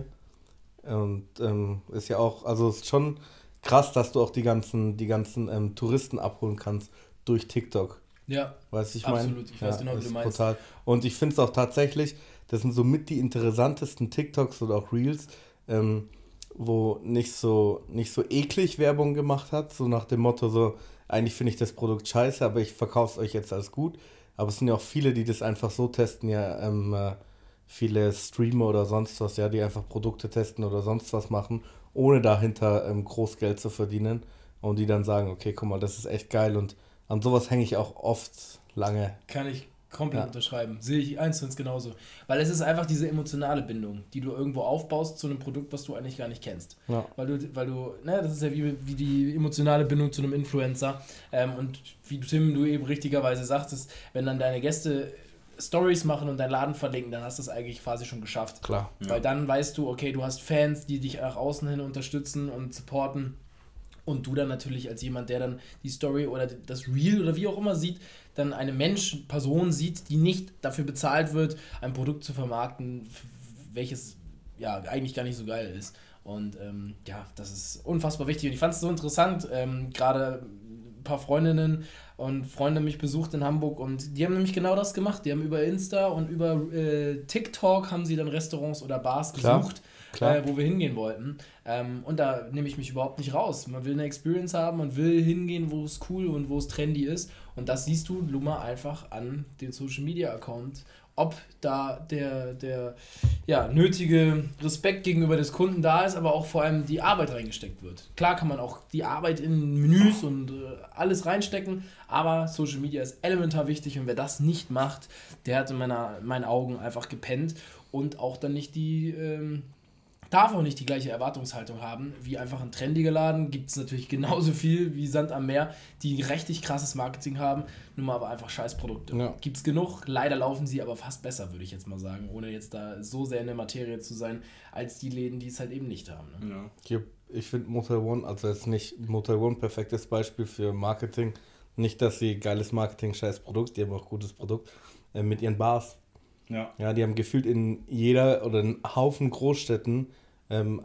Und ähm, ist ja auch, also ist schon krass, dass du auch die ganzen, die ganzen ähm, Touristen abholen kannst durch TikTok. Ja, weißt du, ich meine? absolut. Ich weiß ja, genau, wie du meinst. Total. Und ich finde es auch tatsächlich, das sind so mit die interessantesten TikToks oder auch Reels, ähm, wo nicht so, nicht so eklig Werbung gemacht hat, so nach dem Motto so, eigentlich finde ich das Produkt scheiße, aber ich verkaufe es euch jetzt als gut. Aber es sind ja auch viele, die das einfach so testen, ja, ähm, äh, viele Streamer oder sonst was, ja, die einfach Produkte testen oder sonst was machen, ohne dahinter ähm, groß Geld zu verdienen und die dann sagen, okay, guck mal, das ist echt geil und an sowas hänge ich auch oft lange. Kann ich komplett Ja. unterschreiben. Sehe ich eins zu eins genauso. Weil es ist einfach diese emotionale Bindung, die du irgendwo aufbaust zu einem Produkt, was du eigentlich gar nicht kennst. Ja. Weil du, weil du, ne, das ist ja wie, wie die emotionale Bindung zu einem Influencer. Ähm, und wie Tim, du eben richtigerweise sagtest, wenn dann deine Gäste Stories machen und deinen Laden verlinken, dann hast du es eigentlich quasi schon geschafft. Klar. Ja. Weil dann weißt du, okay, du hast Fans, die dich nach außen hin unterstützen und supporten. Und du dann natürlich als jemand, der dann die Story oder das Reel oder wie auch immer sieht, dann eine Mensch, Person sieht, die nicht dafür bezahlt wird, ein Produkt zu vermarkten, welches ja eigentlich gar nicht so geil ist. Und ähm, ja, das ist unfassbar wichtig. Und ich fand es so interessant, ähm, gerade ein paar Freundinnen und Freunde mich besucht in Hamburg und die haben nämlich genau das gemacht. Die haben über Insta und über äh, TikTok haben sie dann Restaurants oder Bars Klar. gesucht, Klar. Äh, wo wir hingehen wollten. Ähm, und da nehme ich mich überhaupt nicht raus. Man will eine Experience haben, man will hingehen, wo es cool und wo es trendy ist. Und das siehst du, Luma, einfach an den Social Media Account. Ob da der, der ja, nötige Respekt gegenüber des Kunden da ist, aber auch vor allem die Arbeit reingesteckt wird. Klar kann man auch die Arbeit in Menüs und äh, alles reinstecken, aber Social Media ist elementar wichtig und wer das nicht macht, der hat in meiner, meinen Augen einfach gepennt und auch dann nicht die... Ähm, darf auch nicht die gleiche Erwartungshaltung haben wie einfach ein trendiger Laden. Gibt es natürlich genauso viel wie Sand am Meer, die richtig krasses Marketing haben, nun mal aber einfach Scheißprodukte. Ja. Gibt es genug, leider laufen sie aber fast besser, würde ich jetzt mal sagen, ohne jetzt da so sehr in der Materie zu sein, als die Läden, die es halt eben nicht haben. Ne? Ja. Hier, ich finde Motel One, also jetzt nicht Motel One perfektes Beispiel für Marketing. Nicht, dass sie geiles Marketing, scheiß Produkt, die haben auch gutes Produkt, äh, mit ihren Bars. Ja. Ja, die haben gefühlt in jeder oder in Haufen Großstädten ähm,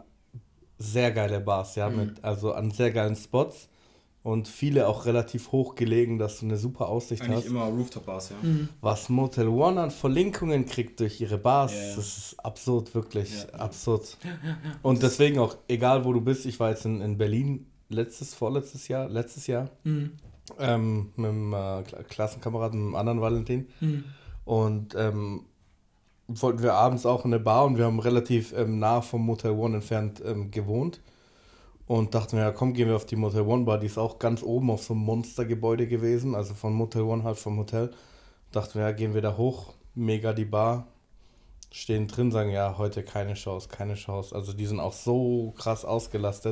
sehr geile Bars, ja, Mhm. mit, also an sehr geilen Spots und viele auch relativ hoch gelegen, dass du eine super Aussicht Eigentlich hast. immer Rooftop-Bars, ja. Mhm. Was Motel One an Verlinkungen kriegt durch ihre Bars, Ja, ja. das ist absurd, wirklich Ja. absurd. Und deswegen auch, egal wo du bist, ich war jetzt in, in Berlin letztes, vorletztes Jahr, letztes Jahr, Mhm. ähm, mit einem äh, Kla- Klassenkameraden, mit einem anderen Valentin. Mhm. Und ähm, wollten wir abends auch in eine Bar und wir haben relativ ähm, nah vom Motel One entfernt ähm, gewohnt. Und dachten wir, ja komm, gehen wir auf die Motel One Bar, die ist auch ganz oben auf so einem Monstergebäude gewesen, also von Motel One halt vom Hotel. Dachten wir, ja, gehen wir da hoch, mega die Bar, stehen drin, sagen, ja, heute keine Chance, keine Chance. Also die sind auch so krass ausgelastet.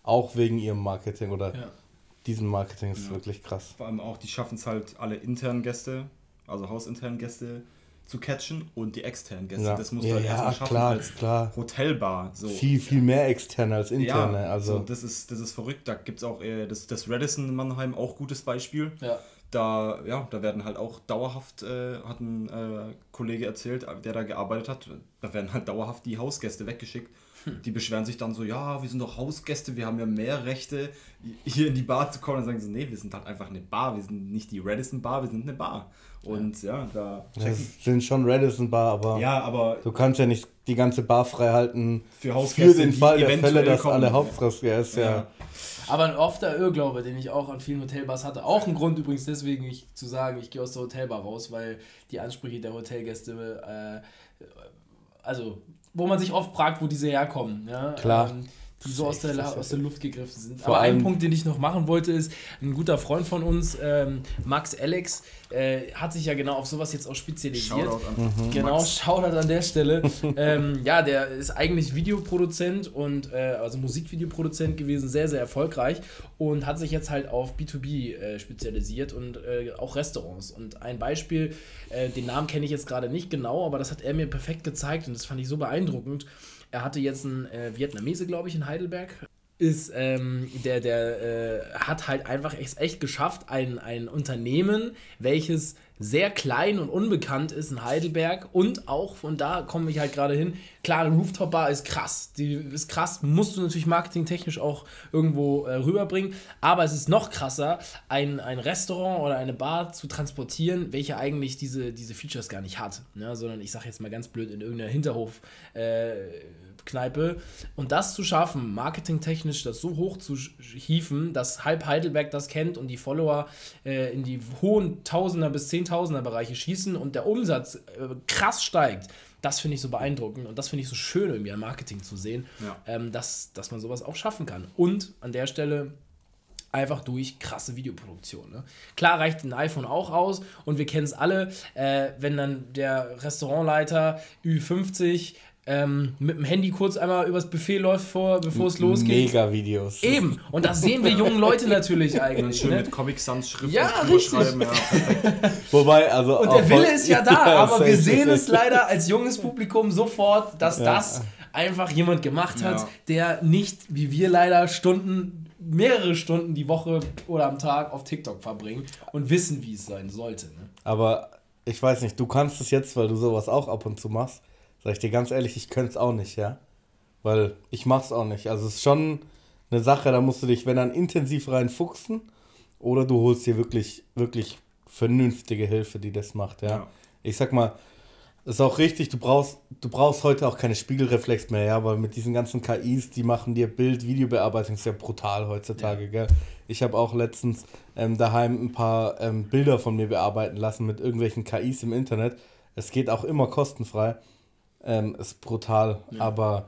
auch wegen ihrem Marketing oder Ja. diesem Marketing ist Ja. wirklich krass. Vor allem auch, die schaffen es halt, alle internen Gäste, also hausinternen Gäste zu catchen und die externen Gäste. Ja, Das musst du ja, halt ja erstmal schaffen klar, als klar. Hotelbar. So. Viel, viel mehr externe als interne. Ja, also so, das, ist, das ist verrückt. Da gibt es auch äh, das, das Radisson in Mannheim, auch gutes Beispiel. Ja. Da, ja, da werden halt auch dauerhaft, äh, hat ein äh, Kollege erzählt, der da gearbeitet hat, da werden halt dauerhaft die Hausgäste weggeschickt. Hm. Die beschweren sich dann so, ja, wir sind doch Hausgäste, wir haben ja mehr Rechte, hier in die Bar zu kommen. Dann sagen sie, nee, wir sind halt einfach eine Bar, wir sind nicht die Radisson Bar, wir sind eine Bar. Und ja, da das sind schon Radisson Bar, aber ja, aber du kannst ja nicht die ganze Bar frei halten für für Hausgäste, den die Fall der eventuell Fälle, dass kommen. alle Hauptgäste ja, ist ja, Ja. Aber ein ofter Irrglaube, den ich auch an vielen Hotelbars hatte. Auch ein Grund übrigens deswegen, ich, zu sagen, ich gehe aus der Hotelbar raus, weil die Ansprüche der Hotelgäste, äh, also wo man sich oft fragt, wo diese herkommen. Ja? Klar. Ähm, die so aus der, aus der Luft gegriffen sind. Vor Aber ein allem- Punkt, den ich noch machen wollte, ist, ein guter Freund von uns, ähm, Max Alex, äh, hat sich ja genau auf sowas jetzt auch spezialisiert. Shoutout an Genau, Max. Shoutout an der Stelle. ähm, ja, der ist eigentlich Videoproduzent und äh, also Musikvideoproduzent gewesen, sehr, sehr erfolgreich und hat sich jetzt halt auf B zwei B äh, spezialisiert und äh, auch Restaurants. Und ein Beispiel, äh, den Namen kenne ich jetzt gerade nicht genau, aber das hat er mir perfekt gezeigt und das fand ich so beeindruckend. Er hatte jetzt einen äh, Vietnamese, glaube ich, in Heidelberg. Ist, ähm, der, der äh, hat halt einfach echt, echt geschafft, ein, ein Unternehmen, welches sehr klein und unbekannt ist in Heidelberg und auch von da komme ich halt gerade hin. Klar, eine Rooftop-Bar ist krass. Die ist krass, musst du natürlich marketingtechnisch auch irgendwo äh, rüberbringen, aber es ist noch krasser, ein, ein Restaurant oder eine Bar zu transportieren, welche eigentlich diese, diese Features gar nicht hat, ne? Sondern ich sage jetzt mal ganz blöd in irgendeiner Hinterhof äh, Kneipe und das zu schaffen, marketingtechnisch das so hoch zu hieven, dass halb Heidelberg das kennt und die Follower äh, in die hohen Tausender bis Zehntausender Bereiche schießen und der Umsatz äh, krass steigt, das finde ich so beeindruckend und das finde ich so schön irgendwie am Marketing zu sehen, Ja. ähm, dass, dass man sowas auch schaffen kann. Und an der Stelle einfach durch krasse Videoproduktion. Ne? Klar reicht ein iPhone auch aus und wir kennen es alle, äh, wenn dann der Restaurantleiter Ü fünfzig ähm, mit dem Handy kurz einmal übers Buffet läuft, vor, bevor es losgeht. Mega Videos. Eben. Und das sehen wir jungen Leute natürlich Dann eigentlich. schön Ne? mit Comic Sans Schrift Ja, drüber richtig. schreiben, ja, perfekt. Wobei, also Und auch der Wille voll- ist ja da, Ja, aber wir safe, sehen safe. es leider als junges Publikum sofort, dass Ja. das einfach jemand gemacht hat, Ja. der nicht, wie wir leider, Stunden, mehrere Stunden die Woche oder am Tag auf TikTok verbringt und wissen, wie es sein sollte. Ne? Aber ich weiß nicht, du kannst es jetzt, weil du sowas auch ab und zu machst. Sag ich dir ganz ehrlich, ich könnte es auch nicht, ja. Weil ich mach's auch nicht. Also es ist schon eine Sache, da musst du dich, wenn dann intensiv reinfuchsen oder du holst dir wirklich, wirklich vernünftige Hilfe, die das macht, ja. Ja. Ich sag mal, ist auch richtig, du brauchst, du brauchst heute auch keine Spiegelreflex mehr, ja, weil mit diesen ganzen K Is, die machen dir Bild-Videobearbeitung, ist ja brutal heutzutage, gell. Ich habe auch letztens ähm, daheim ein paar ähm, Bilder von mir bearbeiten lassen mit irgendwelchen K Is im Internet. Es geht auch immer kostenfrei. Ähm, ist brutal, Ja. aber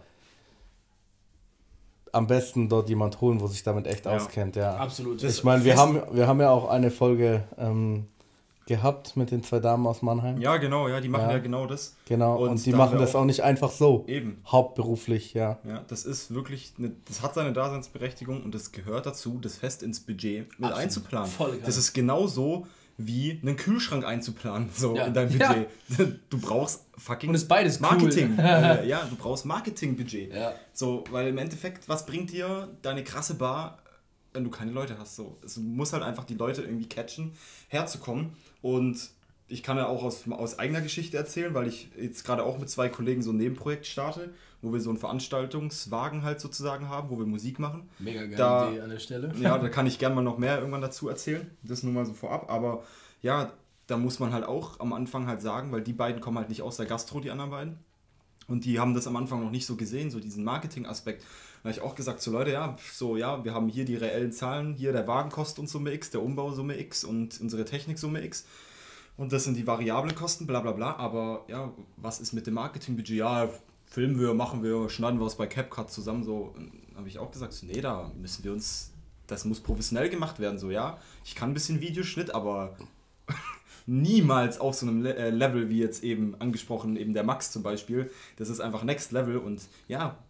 am besten dort jemand holen, wo sich damit echt Ja. auskennt, ja. Absolut. Ich meine, wir haben, wir haben ja auch eine Folge ähm, gehabt mit den zwei Damen aus Mannheim. Ja, genau, ja, die machen Ja. ja, genau das. Genau, und, Und die da machen haben wir das auch nicht einfach so, Eben. hauptberuflich, ja. Ja, das ist wirklich, eine, das hat seine Daseinsberechtigung und das gehört dazu, das fest ins Budget mit Absolut. einzuplanen. Voll geil. Das ist genauso wie einen Kühlschrank einzuplanen, so Ja. in dein Ja. Budget. Du brauchst fucking Und ist beides cool. Marketing. äh, ja, du brauchst Marketingbudget. Ja. So, weil im Endeffekt, was bringt dir deine krasse Bar, wenn du keine Leute hast? So, es muss halt einfach die Leute irgendwie catchen, herzukommen. Und ich kann ja auch aus, aus eigener Geschichte erzählen, weil ich jetzt gerade auch mit zwei Kollegen so ein Nebenprojekt starte, wo wir so einen Veranstaltungswagen halt sozusagen haben, wo wir Musik machen. Mega geile Da- Idee an der Stelle. Ja, da kann ich gerne mal noch mehr irgendwann dazu erzählen. Das nur mal so vorab. Aber ja, da muss man halt auch am Anfang halt sagen, weil die beiden kommen halt nicht aus der Gastro, die anderen beiden. Und die haben das am Anfang noch nicht so gesehen, so diesen Marketing-Aspekt. Da habe ich auch gesagt, so Leute, ja, so ja, wir haben hier die reellen Zahlen, hier der Wagen kostet uns Summe X, der Umbau Summe X und unsere Technik Summe X. Und das sind die variablen Kosten, bla bla bla. Aber ja, was ist mit dem Marketingbudget? Ja, filmen wir, machen wir, schneiden wir es bei CapCut zusammen. So habe ich auch gesagt, so, nee, da müssen wir uns, das muss professionell gemacht werden. So, ja, ich kann ein bisschen Videoschnitt, aber niemals auf so einem Le äh, Level wie jetzt eben angesprochen, eben der Max zum Beispiel. Das ist einfach Next Level und ja,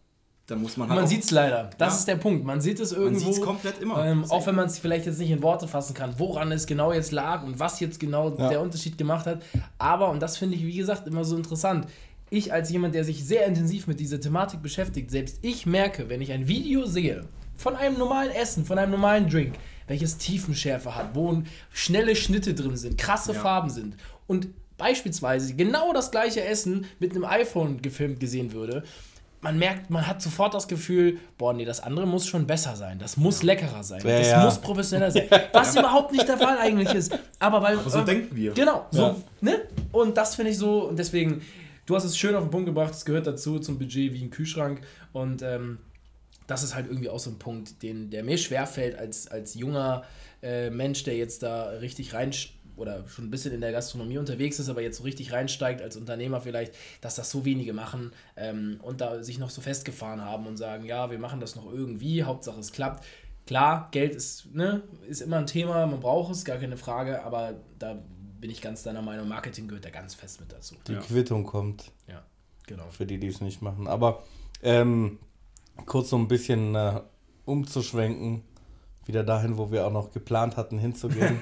dann muss man halt. Man auch, sieht es leider. Das ja. ist der Punkt. Man sieht es irgendwo. Man sieht es komplett immer. Ähm, auch wenn man es vielleicht jetzt nicht in Worte fassen kann, woran es genau jetzt lag und was jetzt genau ja. der Unterschied gemacht hat. Aber, und das finde ich, wie gesagt, immer so interessant. Ich als jemand, der sich sehr intensiv mit dieser Thematik beschäftigt, selbst ich merke, wenn ich ein Video sehe von einem normalen Essen, von einem normalen Drink, welches Tiefenschärfe hat, wo schnelle Schnitte drin sind, krasse ja. Farben sind und beispielsweise genau das gleiche Essen mit einem iPhone gefilmt gesehen würde, man merkt, man hat sofort das Gefühl, boah, nee, das andere muss schon besser sein, das muss ja. leckerer sein, ja, das ja. muss professioneller sein, was ja. überhaupt nicht der Fall eigentlich ist. Aber, weil, Aber so äh, denken wir. Genau, so, ja. ne? Und das finde ich so, und deswegen, du hast es schön auf den Punkt gebracht, es gehört dazu zum Budget wie ein Kühlschrank und ähm, das ist halt irgendwie auch so ein Punkt, den, der mir schwerfällt als, als junger äh, Mensch, der jetzt da richtig rein oder schon ein bisschen in der Gastronomie unterwegs ist, aber jetzt so richtig reinsteigt als Unternehmer vielleicht, dass das so wenige machen ähm, und da sich noch so festgefahren haben und sagen, ja, wir machen das noch irgendwie, Hauptsache es klappt. Klar, Geld ist, ne, ist immer ein Thema, man braucht es, gar keine Frage, aber da bin ich ganz deiner Meinung, Marketing gehört da ganz fest mit dazu. Die ja. Quittung kommt. Ja, genau. Für die, die es nicht machen. Aber ähm, kurz so ein bisschen äh, umzuschwenken, wieder dahin, wo wir auch noch geplant hatten, hinzugehen.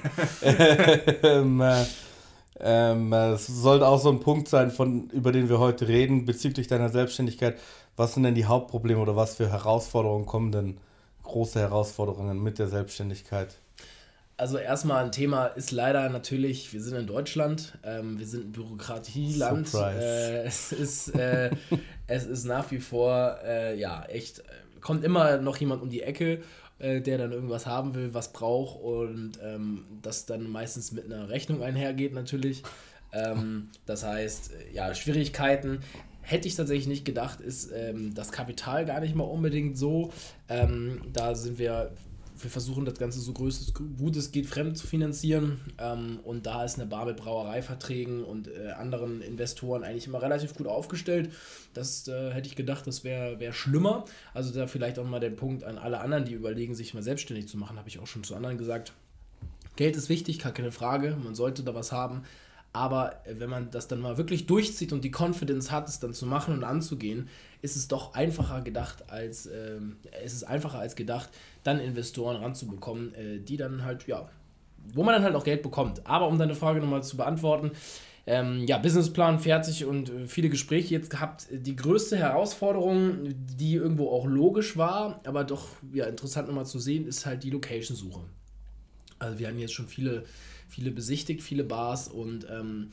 ähm, äh, ähm, es sollte auch so ein Punkt sein, von, über den wir heute reden, bezüglich deiner Selbstständigkeit. Was sind denn die Hauptprobleme oder was für Herausforderungen kommen denn, große Herausforderungen mit der Selbstständigkeit? Also erstmal ein Thema ist leider natürlich, wir sind in Deutschland, ähm, wir sind ein Bürokratieland. Äh, es, ist, äh, es ist nach wie vor, äh, ja, echt, kommt immer noch jemand um die Ecke, äh, der dann irgendwas haben will, was braucht und ähm, das dann meistens mit einer Rechnung einhergeht natürlich. Ähm, das heißt, ja, Schwierigkeiten. Hätte ich tatsächlich nicht gedacht, ist ähm, das Kapital gar nicht mal unbedingt so. Ähm, da sind wir... Wir versuchen das Ganze so groß gut es geht fremd zu finanzieren ähm, und da ist eine Bar mit Brauereiverträgen und äh, anderen Investoren eigentlich immer relativ gut aufgestellt. Das äh, hätte ich gedacht, das wäre wär schlimmer. Also da vielleicht auch mal der Punkt an alle anderen, die überlegen, sich mal selbstständig zu machen, habe ich auch schon zu anderen gesagt. Geld ist wichtig, gar keine Frage, man sollte da was haben. Aber wenn man das dann mal wirklich durchzieht und die Confidence hat, es dann zu machen und anzugehen, ist es doch einfacher gedacht als ähm, es ist einfacher als gedacht, dann Investoren ranzubekommen, äh, die dann halt, ja, wo man dann halt auch Geld bekommt. Aber um deine Frage nochmal zu beantworten, ähm, ja, Businessplan fertig und äh, viele Gespräche jetzt gehabt. Die größte Herausforderung, die irgendwo auch logisch war, aber doch ja, interessant nochmal zu sehen, ist halt die Location-Suche. Also wir hatten jetzt schon viele viele besichtigt, viele Bars und ähm,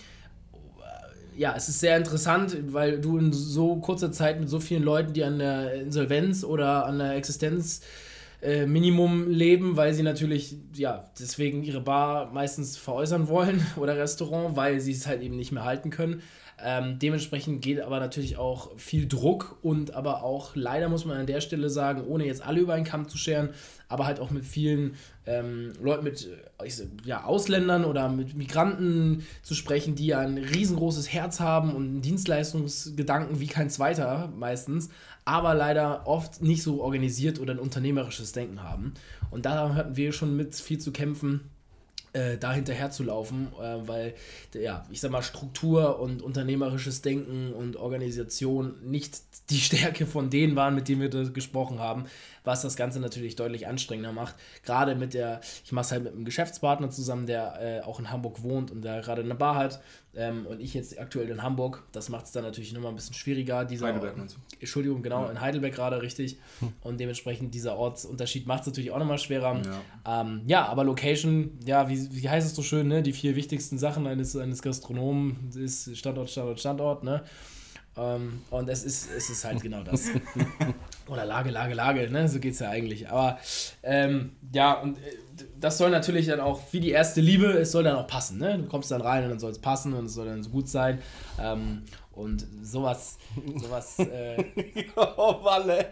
ja, es ist sehr interessant, weil du in so kurzer Zeit mit so vielen Leuten, die an der Insolvenz oder an der Existenzminimum äh, leben, weil sie natürlich, ja, deswegen ihre Bar meistens veräußern wollen oder Restaurant, weil sie es halt eben nicht mehr halten können. Ähm, dementsprechend geht aber natürlich auch viel Druck und aber auch, leider muss man an der Stelle sagen, ohne jetzt alle über einen Kamm zu scheren, aber halt auch mit vielen ähm, Leuten, mit ja, Ausländern oder mit Migranten zu sprechen, die ja ein riesengroßes Herz haben und einen Dienstleistungsgedanken wie kein zweiter meistens, aber leider oft nicht so organisiert oder ein unternehmerisches Denken haben. Und da hatten wir schon mit viel zu kämpfen, Äh, da hinterher zu laufen, äh, weil, ja, ich sag mal, Struktur und unternehmerisches Denken und Organisation nicht die Stärke von denen waren, mit denen wir da gesprochen haben, was das Ganze natürlich deutlich anstrengender macht. Gerade mit der, ich mache es halt mit einem Geschäftspartner zusammen, der äh, auch in Hamburg wohnt und der gerade eine Bar hat ähm, und ich jetzt aktuell in Hamburg. Das macht es dann natürlich nochmal ein bisschen schwieriger. Dieser, Heidelberg meinst du? Entschuldigung, genau, ja. in Heidelberg gerade, richtig. Und dementsprechend dieser Ortsunterschied macht es natürlich auch nochmal schwerer. Ja. Ähm, ja, aber Location, ja, wie, wie heißt es so schön, ne? Die vier wichtigsten Sachen eines, eines Gastronomen ist Standort, Standort, Standort, ne? Ähm, und es ist, es ist halt genau das. Oder Lage, Lage, Lage, ne? So geht es ja eigentlich. Aber ähm, ja, und das soll natürlich dann auch, wie die erste Liebe, es soll dann auch passen, ne? Du kommst dann rein und dann soll es passen und es soll dann so gut sein. Ähm, und sowas, sowas, äh... oh, Walle.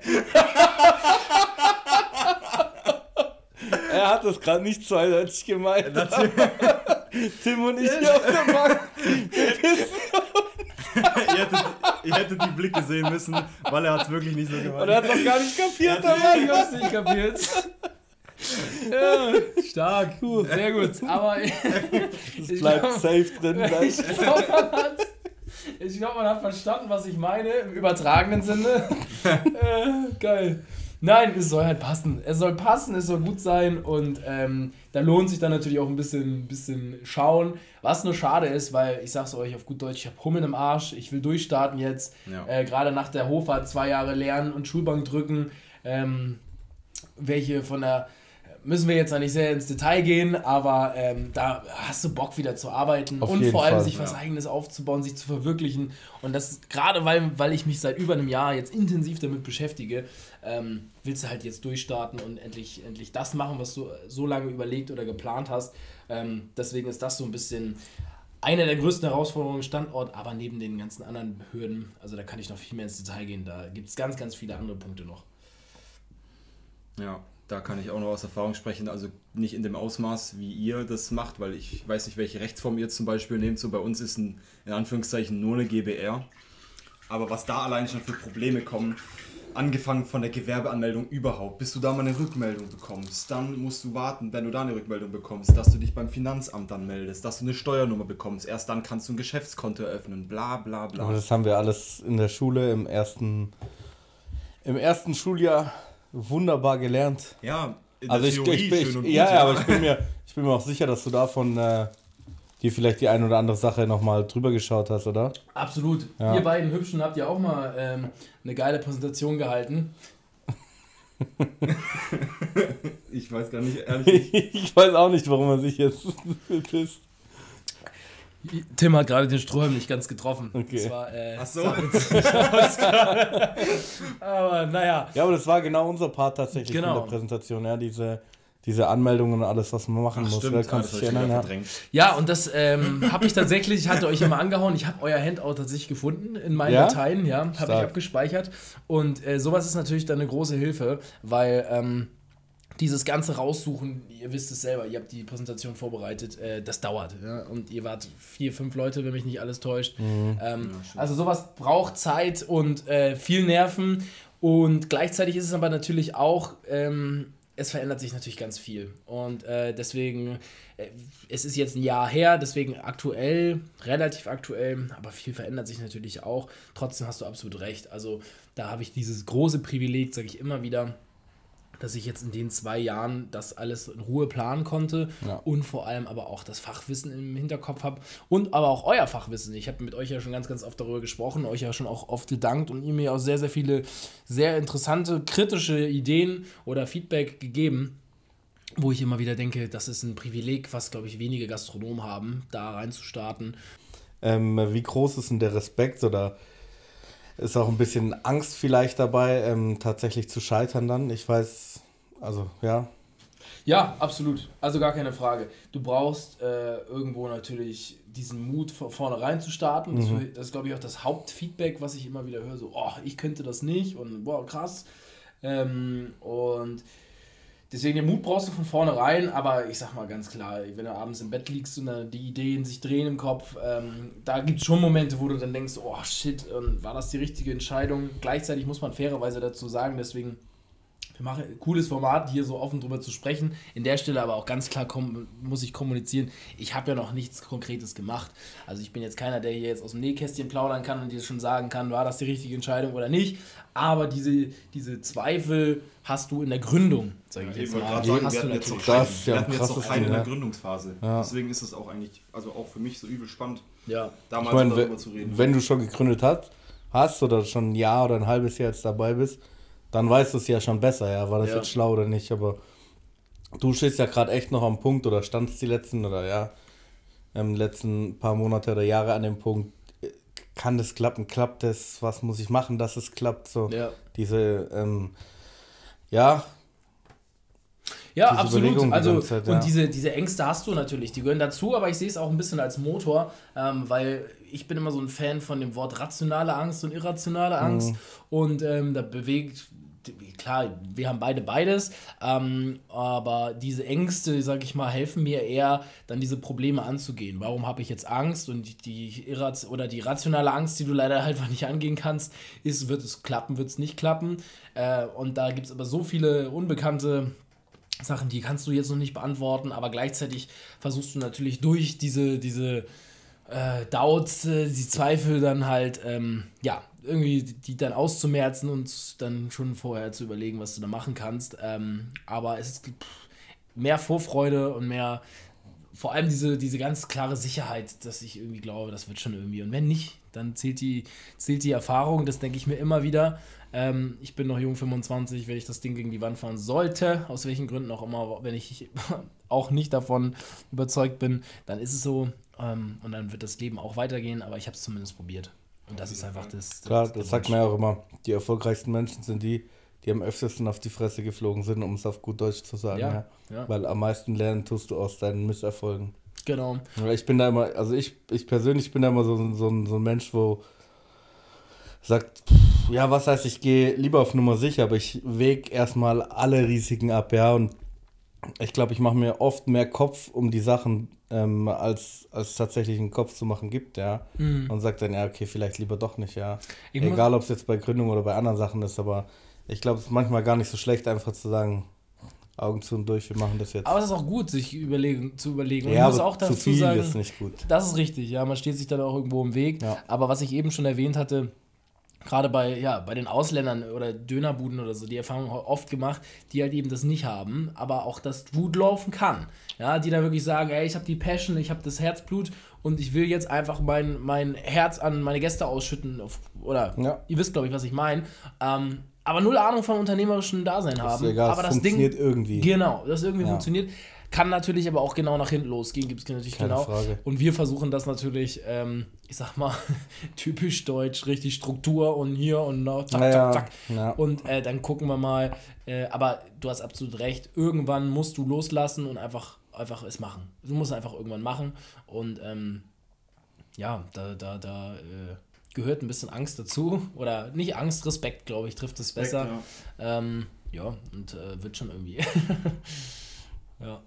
Er hat das gerade nicht zweideutig gemeint. Tim und ich hier auf der Bank. ihr, hättet, ihr hättet die Blicke sehen müssen, weil er hat es wirklich nicht so gemeint. Und er hat es auch gar nicht kapiert. Ich hab's nicht kapiert. Ja, stark, cool. Sehr gut. Aber es bleibt glaub, safe drin. Ich glaube, man hat Ich glaube, man hat verstanden, was ich meine, im übertragenen Sinne. äh, geil. Nein, es soll halt passen. Es soll passen, es soll gut sein und ähm, da lohnt sich dann natürlich auch ein bisschen, bisschen schauen. Was nur schade ist, weil ich sag's euch auf gut Deutsch, ich habe Hummeln im Arsch, ich will durchstarten jetzt. Ja. Äh, Gerade nach der Hochfahrt zwei Jahre lernen und Schulbank drücken. Ähm, welche von der... Müssen wir jetzt noch nicht sehr ins Detail gehen, aber ähm, da hast du Bock wieder zu arbeiten auf und vor allem Fall, sich was ja. Eigenes aufzubauen, sich zu verwirklichen. Und das gerade, weil, weil ich mich seit über einem Jahr jetzt intensiv damit beschäftige, ähm, willst du halt jetzt durchstarten und endlich, endlich das machen, was du so lange überlegt oder geplant hast. Ähm, deswegen ist das so ein bisschen eine der größten Herausforderungen im Standort, aber neben den ganzen anderen Hürden, also da kann ich noch viel mehr ins Detail gehen, da gibt es ganz, ganz viele andere Punkte noch. Ja. Da kann ich auch noch aus Erfahrung sprechen, also nicht in dem Ausmaß, wie ihr das macht, weil ich weiß nicht, welche Rechtsform ihr zum Beispiel nehmt. So bei uns ist ein, in Anführungszeichen nur eine G b R. Aber was da allein schon für Probleme kommen, angefangen von der Gewerbeanmeldung überhaupt, bis du da mal eine Rückmeldung bekommst, dann musst du warten, wenn du da eine Rückmeldung bekommst, dass du dich beim Finanzamt dann meldest, dass du eine Steuernummer bekommst, erst dann kannst du ein Geschäftskonto eröffnen, bla bla bla. Aber das haben wir alles in der Schule im ersten, im ersten Schuljahr wunderbar gelernt. Ja, in also der ich, Theorie ich, ich, schön und ich, ja, gut, ja, aber ich bin, mir, ich bin mir auch sicher, dass du davon äh, dir vielleicht die ein oder andere Sache nochmal drüber geschaut hast, oder? Absolut. Ja. Ihr beiden Hübschen habt ja auch mal ähm, eine geile Präsentation gehalten. Ich weiß gar nicht, ehrlich. Ich weiß auch nicht, warum man sich jetzt pisst. Tim hat gerade den Strohhalm nicht ganz getroffen. Okay. Das war, äh, Ach so. aber naja. Ja, aber das war genau unser Part tatsächlich genau. in der Präsentation, ja, diese, diese Anmeldungen und alles, was man machen Ach, muss. stimmt, Wer kann sich erinnern? Ja. ja, und das ähm, habe ich tatsächlich, ich hatte euch immer angehauen, ich habe euer Handout tatsächlich gefunden in meinen ja? Dateien, ja, habe ich abgespeichert. Und äh, sowas ist natürlich dann eine große Hilfe, weil ähm, dieses ganze Raussuchen, ihr wisst es selber, ihr habt die Präsentation vorbereitet, äh, das dauert. Ja? Und ihr wart vier, fünf Leute, wenn mich nicht alles täuscht. Mhm. Ähm, ja, also sowas braucht Zeit und äh, viel Nerven. Und gleichzeitig ist es aber natürlich auch, ähm, es verändert sich natürlich ganz viel. Und äh, deswegen, äh, es ist jetzt ein Jahr her, deswegen aktuell, relativ aktuell, aber viel verändert sich natürlich auch. Trotzdem hast du absolut recht. Also da habe ich dieses große Privileg, sage ich immer wieder, dass ich jetzt in den zwei Jahren das alles in Ruhe planen konnte ja. und vor allem aber auch das Fachwissen im Hinterkopf habe und aber auch euer Fachwissen. Ich habe mit euch ja schon ganz, ganz oft darüber gesprochen, euch ja schon auch oft gedankt und ihr mir auch sehr, sehr viele sehr interessante, kritische Ideen oder Feedback gegeben, wo ich immer wieder denke, das ist ein Privileg, was, glaube ich, wenige Gastronomen haben, da reinzustarten. Ähm, wie groß ist denn der Respekt oder ist auch ein bisschen Angst vielleicht dabei, ähm, tatsächlich zu scheitern dann? Ich weiß, also ja. Ja, absolut. Also gar keine Frage. Du brauchst äh, irgendwo natürlich diesen Mut, von vornherein zu starten. Das, mhm. das ist, glaube ich, auch das Hauptfeedback, was ich immer wieder höre. So, oh, ich könnte das nicht und boah, krass. Ähm, und deswegen den Mut brauchst du von vornherein, aber ich sag mal ganz klar, wenn du abends im Bett liegst und dann die Ideen sich drehen im Kopf, ähm, da gibt es schon Momente, wo du dann denkst, oh shit, ähm, war das die richtige Entscheidung? Gleichzeitig muss man fairerweise dazu sagen, deswegen, wir machen ein cooles Format, hier so offen drüber zu sprechen. In der Stelle aber auch ganz klar kom- muss ich kommunizieren, ich habe ja noch nichts Konkretes gemacht. Also ich bin jetzt keiner, der hier jetzt aus dem Nähkästchen plaudern kann und dir schon sagen kann, war das die richtige Entscheidung oder nicht. Aber diese, diese Zweifel hast du in der Gründung, sage ich ja, jetzt ich mal. Sagen, hast wir du hatten jetzt noch keinen, das, wir wir hatten jetzt noch keinen in der ja. Gründungsphase. Ja. Deswegen ist es auch eigentlich, also auch für mich so übel spannend, ja. damals ich mein, darüber wenn, zu reden. Wenn du schon gegründet hast, hast oder schon ein Jahr oder ein halbes Jahr jetzt dabei bist, dann weißt du es ja schon besser, ja, war das ja. jetzt schlau oder nicht, aber du stehst ja gerade echt noch am Punkt oder standst die letzten oder ja, ähm, letzten paar Monate oder Jahre an dem Punkt, kann das klappen, klappt das, was muss ich machen, dass es klappt, so ja. diese, ähm, ja, Ja, absolut. Also, die Zeit, ja. Und diese, diese Ängste hast du natürlich, die gehören dazu, aber ich sehe es auch ein bisschen als Motor, ähm, weil ich bin immer so ein Fan von dem Wort rationale Angst und irrationale Angst. Mhm. Und ähm, da bewegt, klar, wir haben beide beides, ähm, aber diese Ängste, sag ich mal, helfen mir eher, dann diese Probleme anzugehen. Warum habe ich jetzt Angst? Und die Irrat- oder die rationale Angst, die du leider einfach nicht angehen kannst, ist, wird es klappen, wird es nicht klappen. Äh, und da gibt es aber so viele unbekannte Sachen, die kannst du jetzt noch nicht beantworten, aber gleichzeitig versuchst du natürlich durch diese, diese äh, Doubts, äh, die Zweifel dann halt, ähm, ja, irgendwie die dann auszumerzen und dann schon vorher zu überlegen, was du da machen kannst. Ähm, aber es ist mehr Vorfreude und mehr, vor allem diese, diese ganz klare Sicherheit, dass ich irgendwie glaube, das wird schon irgendwie. Und wenn nicht, dann zählt die, zählt die Erfahrung, das denke ich mir immer wieder. Ähm, ich bin noch jung, fünfundzwanzig, wenn ich das Ding gegen die Wand fahren sollte, aus welchen Gründen auch immer, wenn ich auch nicht davon überzeugt bin, dann ist es so ähm, und dann wird das Leben auch weitergehen, aber ich habe es zumindest probiert. Und das ist einfach das... Klar, das, das sagt man ja auch immer. Die erfolgreichsten Menschen sind die, die am öftesten auf die Fresse geflogen sind, um es auf gut Deutsch zu sagen. Ja, Ja, ja. Weil am meisten lernen tust du aus deinen Misserfolgen. Genau. Weil Ich bin da immer, also ich, ich persönlich bin da immer so, so, ein- so ein Mensch, wo sagt, pff, ja, was heißt, ich gehe lieber auf Nummer sicher, aber ich wäge erstmal alle Risiken ab, ja, und ich glaube, ich mache mir oft mehr Kopf um die Sachen, ähm, als, als tatsächlich einen Kopf zu machen gibt, ja. Mhm. Und sagt dann, ja, okay, vielleicht lieber doch nicht, ja. Ich muss- Egal, ob es jetzt bei Gründung oder bei anderen Sachen ist, aber ich glaube, es ist manchmal gar nicht so schlecht, einfach zu sagen, Augen zu und durch, wir machen das jetzt. Aber es ist auch gut, sich überlegen, zu überlegen. Und ja, ich muss aber auch dazu zu viel sagen, ist nicht gut. das ist richtig, ja, man steht sich dann auch irgendwo im Weg. Ja. Aber was ich eben schon erwähnt hatte, gerade bei, ja, bei den Ausländern oder Dönerbuden oder so, die Erfahrung oft gemacht, die halt eben das nicht haben, aber auch das gut laufen kann. Ja, die dann wirklich sagen, ey, ich habe die Passion, ich habe das Herzblut und ich will jetzt einfach mein, mein Herz an meine Gäste ausschütten. Auf, oder Ja. ihr wisst, glaube ich, was ich meine. Ähm, aber null Ahnung vom unternehmerischen Dasein Ist haben. egal, aber es das funktioniert Ding, irgendwie. Genau, das irgendwie Ja. funktioniert. Kann natürlich aber auch genau nach hinten losgehen, gibt es natürlich Keine genau. Frage. Und wir versuchen das natürlich, ähm, ich sag mal, typisch deutsch, richtig Struktur und hier und da, zack, Ja, zack, zack. ja. Und äh, dann gucken wir mal. Äh, aber du hast absolut recht, irgendwann musst du loslassen und einfach, einfach es machen. Du musst einfach irgendwann machen. Und ähm, ja, da, da, da äh, gehört ein bisschen Angst dazu. Oder nicht Angst, Respekt, glaube ich, trifft es besser. Ja. Ähm, ja, und äh, wird schon irgendwie. Ja.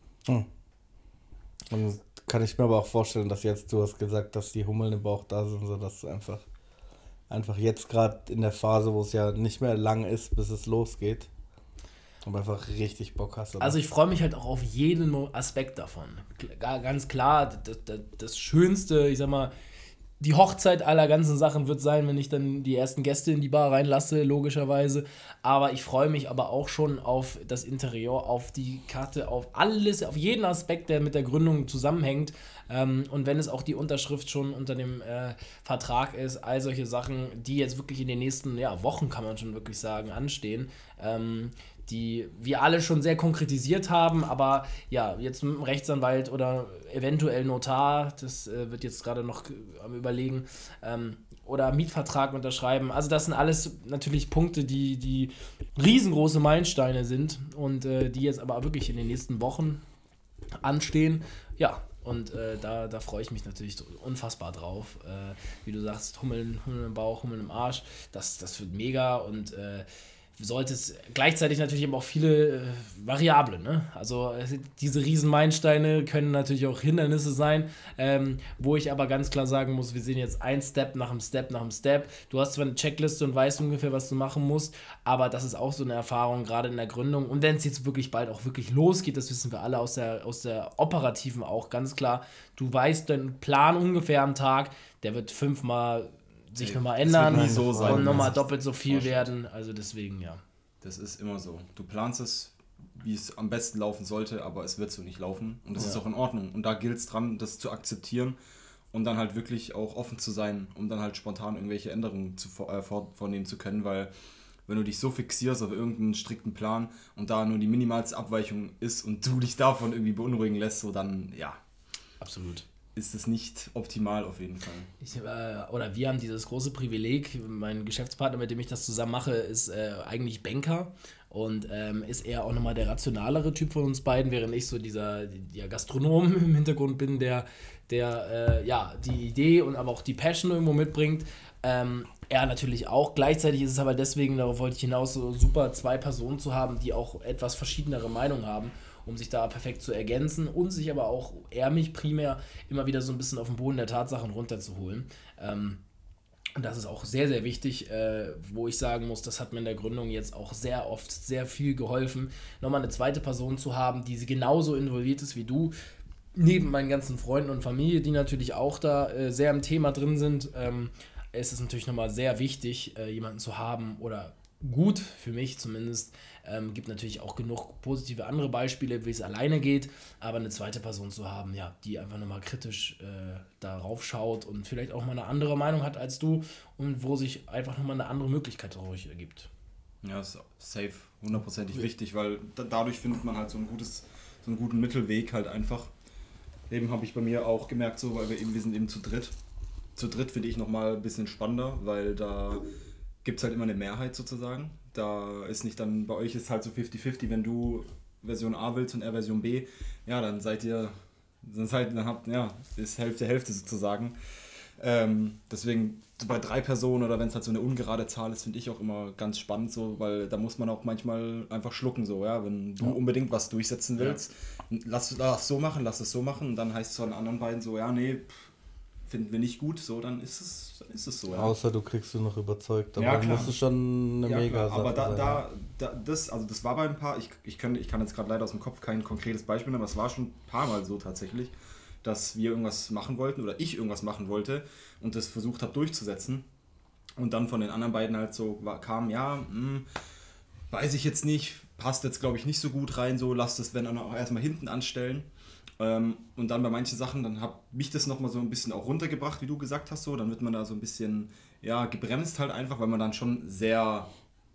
Und kann ich mir aber auch vorstellen, dass jetzt, du hast gesagt, dass die Hummeln im Bauch da sind, sodass du einfach, einfach jetzt gerade in der Phase, wo es ja nicht mehr lang ist, bis es losgeht, aber einfach richtig Bock hast. Oder? Also ich freue mich halt auch auf jeden Mo- Aspekt davon. Klar, ganz klar, das, das, das Schönste, ich sag mal, die Hochzeit aller ganzen Sachen wird sein, wenn ich dann die ersten Gäste in die Bar reinlasse, logischerweise. Aber ich freue mich aber auch schon auf das Interieur, auf die Karte, auf alles, auf jeden Aspekt, der mit der Gründung zusammenhängt. Ähm, und wenn es auch die Unterschrift schon unter dem äh, Vertrag ist, all solche Sachen, die jetzt wirklich in den nächsten ja, Wochen, kann man schon wirklich sagen, anstehen, ähm, die wir alle schon sehr konkretisiert haben, aber ja, jetzt mit dem Rechtsanwalt oder eventuell Notar, das äh, wird jetzt gerade noch am Überlegen, ähm, oder Mietvertrag unterschreiben. Also das sind alles natürlich Punkte, die, die riesengroße Meilensteine sind und äh, die jetzt aber wirklich in den nächsten Wochen anstehen. Ja, und äh, da, da freue ich mich natürlich so unfassbar drauf. Äh, wie du sagst, Hummeln, Hummeln im Bauch, Hummeln im Arsch, das, das wird mega und äh, sollte es gleichzeitig natürlich aber auch viele äh, Variablen, ne? Also äh, diese riesen Meilensteine können natürlich auch Hindernisse sein, ähm, wo ich aber ganz klar sagen muss, wir sehen jetzt ein Step nach einem Step nach einem Step. Du hast zwar eine Checkliste und weißt ungefähr, was du machen musst, aber das ist auch so eine Erfahrung, gerade in der Gründung. Und wenn es jetzt wirklich bald auch wirklich losgeht, das wissen wir alle aus der, aus der operativen auch ganz klar, du weißt deinen Plan ungefähr am Tag, der wird fünfmal sich Nee, nochmal es ändern wird nie so sein, und wie nochmal man sich doppelt so viel vorstellt. werden. Also deswegen, ja. Das ist immer so. Du planst es, wie es am besten laufen sollte, aber es wird so nicht laufen. Und das Ja. ist auch in Ordnung. Und da gilt es dran, das zu akzeptieren und dann halt wirklich auch offen zu sein, um dann halt spontan irgendwelche Änderungen zu, vor, äh, vor, vornehmen zu können, weil wenn du dich so fixierst auf irgendeinen strikten Plan und da nur die minimalste Abweichung ist und du dich davon irgendwie beunruhigen lässt, so dann, ja, Absolut. ist es nicht optimal auf jeden Fall. Ich, äh, oder wir haben dieses große Privileg, mein Geschäftspartner, mit dem ich das zusammen mache, ist äh, eigentlich Banker und ähm, ist eher auch nochmal der rationalere Typ von uns beiden, während ich so dieser ja, Gastronom im Hintergrund bin, der, der äh, ja, die Idee und aber auch die Passion irgendwo mitbringt. Ähm, er natürlich auch. Gleichzeitig ist es aber deswegen, darauf wollte ich hinaus, so super zwei Personen zu haben, die auch etwas verschiedenere Meinungen haben, um sich da perfekt zu ergänzen und sich aber auch, er mich primär, immer wieder so ein bisschen auf den Boden der Tatsachen runterzuholen. Ähm, und das ist auch sehr, sehr wichtig, äh, wo ich sagen muss, das hat mir in der Gründung jetzt auch sehr oft sehr viel geholfen, nochmal eine zweite Person zu haben, die genauso involviert ist wie du, neben meinen ganzen Freunden und Familie, die natürlich auch da äh, sehr im Thema drin sind, ähm, ist es natürlich nochmal sehr wichtig, äh, jemanden zu haben oder gut, für mich zumindest. Ähm, gibt natürlich auch genug positive andere Beispiele, wie es alleine geht, aber eine zweite Person zu haben, ja, die einfach nochmal kritisch äh, darauf schaut und vielleicht auch mal eine andere Meinung hat als du und wo sich einfach nochmal eine andere Möglichkeit dadurch ergibt. Ja, ist safe, hundertprozentig wichtig, weil da, dadurch findet man halt so ein gutes, so einen guten Mittelweg halt einfach. Eben habe ich bei mir auch gemerkt, so, weil wir eben, wir sind eben zu dritt. Zu dritt finde ich nochmal ein bisschen spannender, weil da gibt es halt immer eine Mehrheit sozusagen. Da ist nicht dann, bei euch ist halt so fifty fifty, wenn du Version A willst und er Version B, ja, dann seid ihr, dann seid, dann habt, ja, ist Hälfte, Hälfte sozusagen. Ähm, deswegen so bei drei Personen oder wenn es halt so eine ungerade Zahl ist, finde ich auch immer ganz spannend so, weil da muss man auch manchmal einfach schlucken so, ja, wenn du ja. unbedingt was durchsetzen willst, ja. lass das so machen, lass es so machen und dann heißt es von den anderen beiden so, ja, nee, pff, finden wir nicht gut, so, dann ist es, dann ist es so. Ja. Außer du kriegst du noch überzeugt, aber ja, dann musst du schon eine ja, mega Sache aber da, sein. Da, da, das, also das war bei ein paar, ich, ich, kann, ich kann jetzt gerade leider aus dem Kopf kein konkretes Beispiel nennen, aber es war schon ein paar Mal so tatsächlich, dass wir irgendwas machen wollten oder ich irgendwas machen wollte und das versucht habe durchzusetzen und dann von den anderen beiden halt so war, kam, ja, mh, weiß ich jetzt nicht, passt jetzt glaube ich nicht so gut rein, so lass das wenn auch erstmal hinten anstellen. Ähm, und dann bei manchen Sachen, dann hat mich das nochmal so ein bisschen auch runtergebracht, wie du gesagt hast, so, dann wird man da so ein bisschen, ja, gebremst halt einfach, weil man dann schon sehr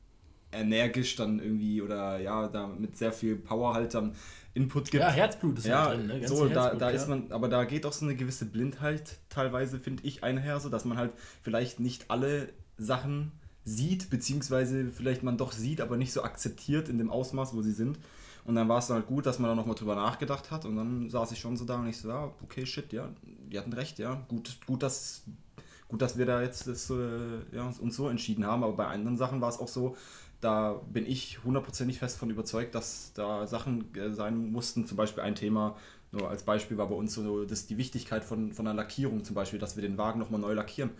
energisch dann irgendwie oder ja, da mit sehr viel Power halt dann Input gibt. Ja, Herzblut ist ja halt drin, ne? Ganz so, da, Herzblut, da ja. ist man, aber da geht auch so eine gewisse Blindheit teilweise, finde ich, einher, so dass man halt vielleicht nicht alle Sachen sieht, beziehungsweise vielleicht man doch sieht, aber nicht so akzeptiert in dem Ausmaß, wo sie sind. Und dann war es dann halt gut, dass man da nochmal drüber nachgedacht hat und dann saß ich schon so da und ich so, ja, okay, shit, ja, die hatten recht, ja, gut, gut, dass, gut dass wir da jetzt das, äh, ja, uns so entschieden haben, aber bei anderen Sachen war es auch so, da bin ich hundertprozentig fest von überzeugt, dass da Sachen äh, sein mussten, zum Beispiel ein Thema, nur als Beispiel war bei uns so, dass die Wichtigkeit von, von einer Lackierung zum Beispiel, dass wir den Wagen nochmal neu lackieren.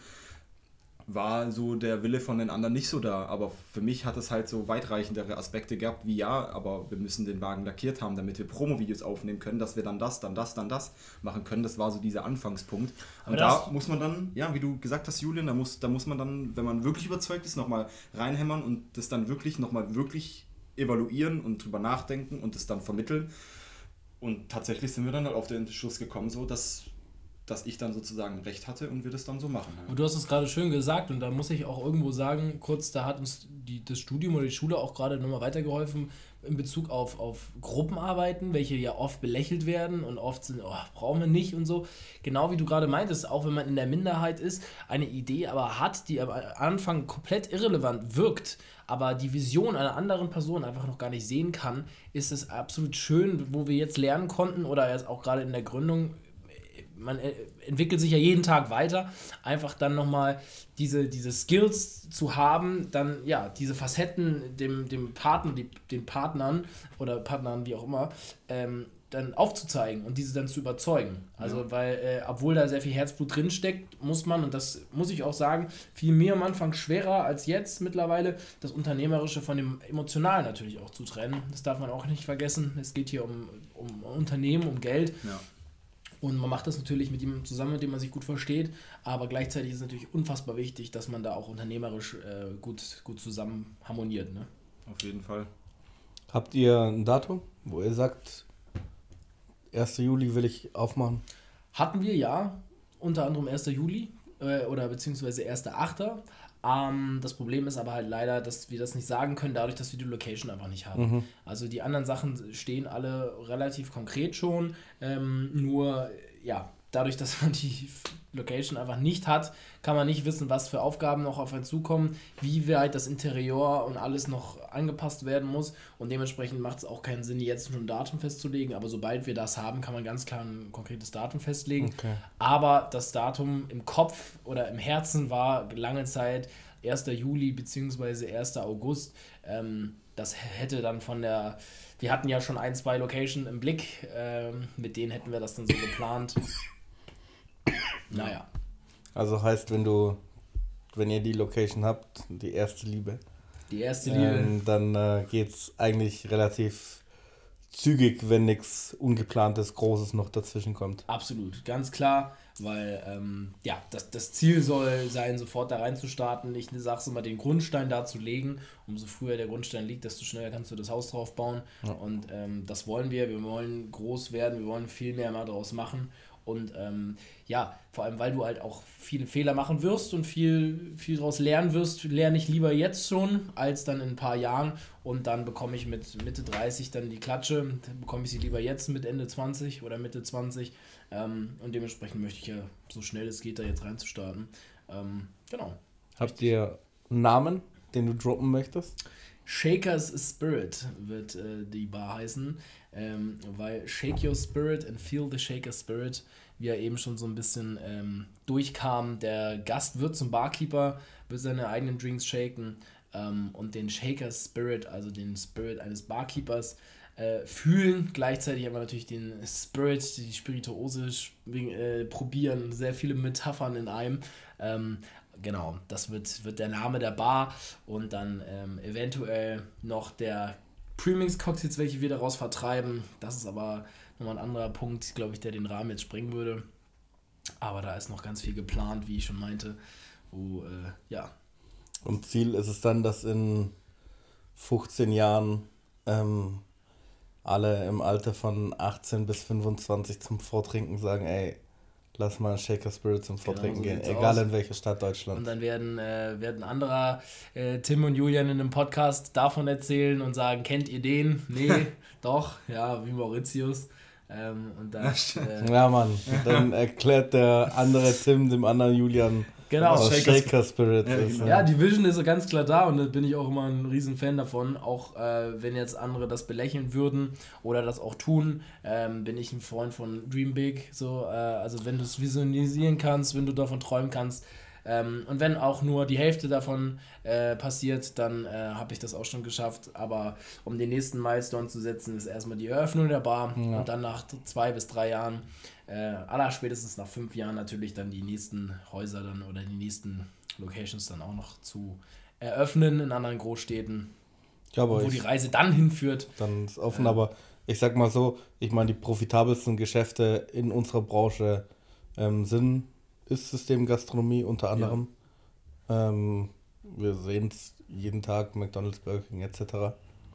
War so der Wille von den anderen nicht so da, aber für mich hat es halt so weitreichendere Aspekte gehabt, wie ja, aber wir müssen den Wagen lackiert haben, damit wir Promo-Videos aufnehmen können, dass wir dann das, dann das, dann das machen können. Das war so dieser Anfangspunkt. Und aber da muss man dann, ja, wie du gesagt hast, Julian, da muss, da muss man dann, wenn man wirklich überzeugt ist, nochmal reinhämmern und das dann wirklich nochmal wirklich evaluieren und drüber nachdenken und das dann vermitteln. Und tatsächlich sind wir dann halt auf den Entschluss gekommen, so dass dass ich dann sozusagen recht hatte und wir das dann so machen. Ja. Und du hast es gerade schön gesagt und da muss ich auch irgendwo sagen, kurz, da hat uns die, das Studium oder die Schule auch gerade nochmal weitergeholfen in Bezug auf, auf Gruppenarbeiten, welche ja oft belächelt werden und oft sind, oh, brauchen wir nicht und so. Genau wie du gerade meintest, auch wenn man in der Minderheit ist, eine Idee aber hat, die am Anfang komplett irrelevant wirkt, aber die Vision einer anderen Person einfach noch gar nicht sehen kann, ist es absolut schön, wo wir jetzt lernen konnten oder jetzt auch gerade in der Gründung, man entwickelt sich ja jeden Tag weiter, einfach dann nochmal diese, diese Skills zu haben, dann ja, diese Facetten dem, dem Partner, die, den Partnern oder Partnern, wie auch immer, ähm, dann aufzuzeigen und diese dann zu überzeugen. Also, ja. weil, äh, obwohl da sehr viel Herzblut drinsteckt, muss man, und das muss ich auch sagen, fiel mir am Anfang schwerer als jetzt mittlerweile, das Unternehmerische von dem Emotionalen natürlich auch zu trennen. Das darf man auch nicht vergessen. Es geht hier um, um Unternehmen, um Geld. Ja. Und man macht das natürlich mit jemandem zusammen, mit dem man sich gut versteht, aber gleichzeitig ist es natürlich unfassbar wichtig, dass man da auch unternehmerisch äh, gut, gut zusammen harmoniert. Ne? Auf jeden Fall. Habt ihr ein Datum, wo ihr sagt, erster Juli will ich aufmachen? Hatten wir, ja. Unter anderem erster Juli äh, oder beziehungsweise erster achter Ähm, das Problem ist aber halt leider, dass wir das nicht sagen können, dadurch, dass wir die Location einfach nicht haben. Mhm. Also die anderen Sachen stehen alle relativ konkret schon, ähm, nur ja, dadurch, dass man die Location einfach nicht hat, kann man nicht wissen, was für Aufgaben noch auf einen zukommen, wie weit das Interieur und alles noch angepasst werden muss und dementsprechend macht es auch keinen Sinn, jetzt schon ein Datum festzulegen, aber sobald wir das haben, kann man ganz klar ein konkretes Datum festlegen. Okay. Aber das Datum im Kopf oder im Herzen war lange Zeit erster Juli bzw. erster August. Ähm, das hätte dann von der, wir hatten ja schon ein, zwei Locations im Blick, ähm, mit denen hätten wir das dann so geplant. Naja. Also heißt, wenn du, wenn ihr die Location habt, die erste Liebe, die erste Liebe, ähm, dann äh, geht es eigentlich relativ zügig, wenn nichts Ungeplantes, Großes noch dazwischen kommt. Absolut, ganz klar, weil ähm, ja, das, das Ziel soll sein, sofort da reinzustarten. Ich sage es immer, den Grundstein da zu legen. Umso früher der Grundstein liegt, desto schneller kannst du das Haus drauf bauen. Ja. Und ähm, das wollen wir. Wir wollen groß werden, wir wollen viel mehr mal daraus machen. Und ähm, ja, vor allem, weil du halt auch viele Fehler machen wirst und viel, viel daraus lernen wirst, lerne ich lieber jetzt schon, als dann in ein paar Jahren. Und dann bekomme ich mit Mitte dreißig dann die Klatsche, dann bekomme ich sie lieber jetzt mit Ende zwanzig oder Mitte zwanzig. Ähm, und dementsprechend möchte ich ja so schnell es geht, da jetzt reinzustarten. Ähm, genau. Habt ihr einen Namen, den du droppen möchtest? Shakers Spirit wird äh, die Bar heißen, ähm, weil Shake Your Spirit and Feel the Shaker Spirit, wie er eben schon so ein bisschen ähm, durchkam. Der Gast wird zum Barkeeper, wird seine eigenen Drinks shaken ähm, und den Shaker Spirit, also den Spirit eines Barkeepers, äh, fühlen. Gleichzeitig aber natürlich den Spirit, die Spirituose äh, probieren. Sehr viele Metaphern in einem. Ähm, Genau, das wird, wird der Name der Bar und dann ähm, eventuell noch der Premix-Cocktails, welche wir daraus vertreiben. Das ist aber nochmal ein anderer Punkt, glaube ich, der den Rahmen jetzt sprengen würde. Aber da ist noch ganz viel geplant, wie ich schon meinte. Wo, äh, ja. Und Ziel ist es dann, dass in fünfzehn Jahren ähm, alle im Alter von achtzehn bis fünfundzwanzig zum Vortrinken sagen, ey, lass mal Shaker Spirit zum Vortrinken genau, so gehen, egal aus. In welcher Stadt Deutschland. Und dann werden, äh, werden anderer äh, Tim und Julian in einem Podcast davon erzählen und sagen, kennt ihr den? Nee, doch, ja, wie Mauritius. Ähm, und dann, äh, ja, Mann, dann erklärt der andere Tim dem anderen Julian, genau, was Shaker, Shaker Spirit ja, ist. Ja, ja, die Vision ist ganz klar da und da bin ich auch immer ein riesen Fan davon. Auch äh, wenn jetzt andere das belächeln würden oder das auch tun, ähm, bin ich ein Freund von Dream Big. So, äh, also wenn du es visualisieren kannst, wenn du davon träumen kannst, ähm, und wenn auch nur die Hälfte davon äh, passiert, dann äh, habe ich das auch schon geschafft. Aber um den nächsten Milestone zu setzen, ist erstmal die Eröffnung der Bar ja. Und dann nach zwei bis drei Jahren, äh, aller spätestens nach fünf Jahren natürlich dann die nächsten Häuser dann oder die nächsten Locations dann auch noch zu eröffnen in anderen Großstädten, ja, aber wo die Reise dann hinführt. Dann ist offen, äh, aber ich sag mal so, ich meine, die profitabelsten Geschäfte in unserer Branche ähm, sind ist Systemgastronomie unter anderem. Ja. Ähm, wir sehen es jeden Tag, McDonald's, Burger King et cetera.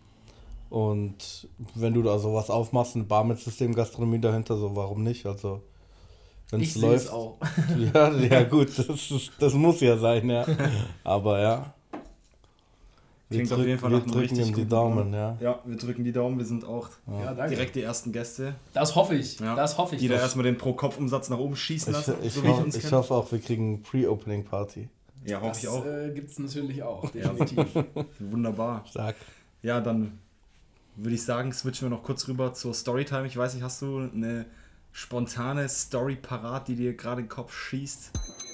Und wenn du da sowas aufmachst, eine Bar mit Systemgastronomie dahinter, so warum nicht? Also wenn es läuft. Auch. Ja, ja gut, das, ist, das muss ja sein, ja. Aber ja. Wir, Klingt drück, auf jeden Fall wir nach einem drücken richtig ihm die Daumen, ja. Ja, wir drücken die Daumen, wir sind auch ja, direkt die ersten Gäste. Das hoffe ich, ja. das hoffe ich. Die da erstmal den Pro-Kopf-Umsatz nach oben schießen lassen. Ich, ich, so ho- ich, ich hoffe auch, wir kriegen Pre-Opening-Party. Ja, hoffe ich auch. Das äh, gibt es natürlich auch, definitiv. Wunderbar. Stark. Ja, dann würde ich sagen, switchen wir noch kurz rüber zur Storytime. Ich weiß nicht, hast du eine spontane Story parat, die dir gerade in den Kopf schießt?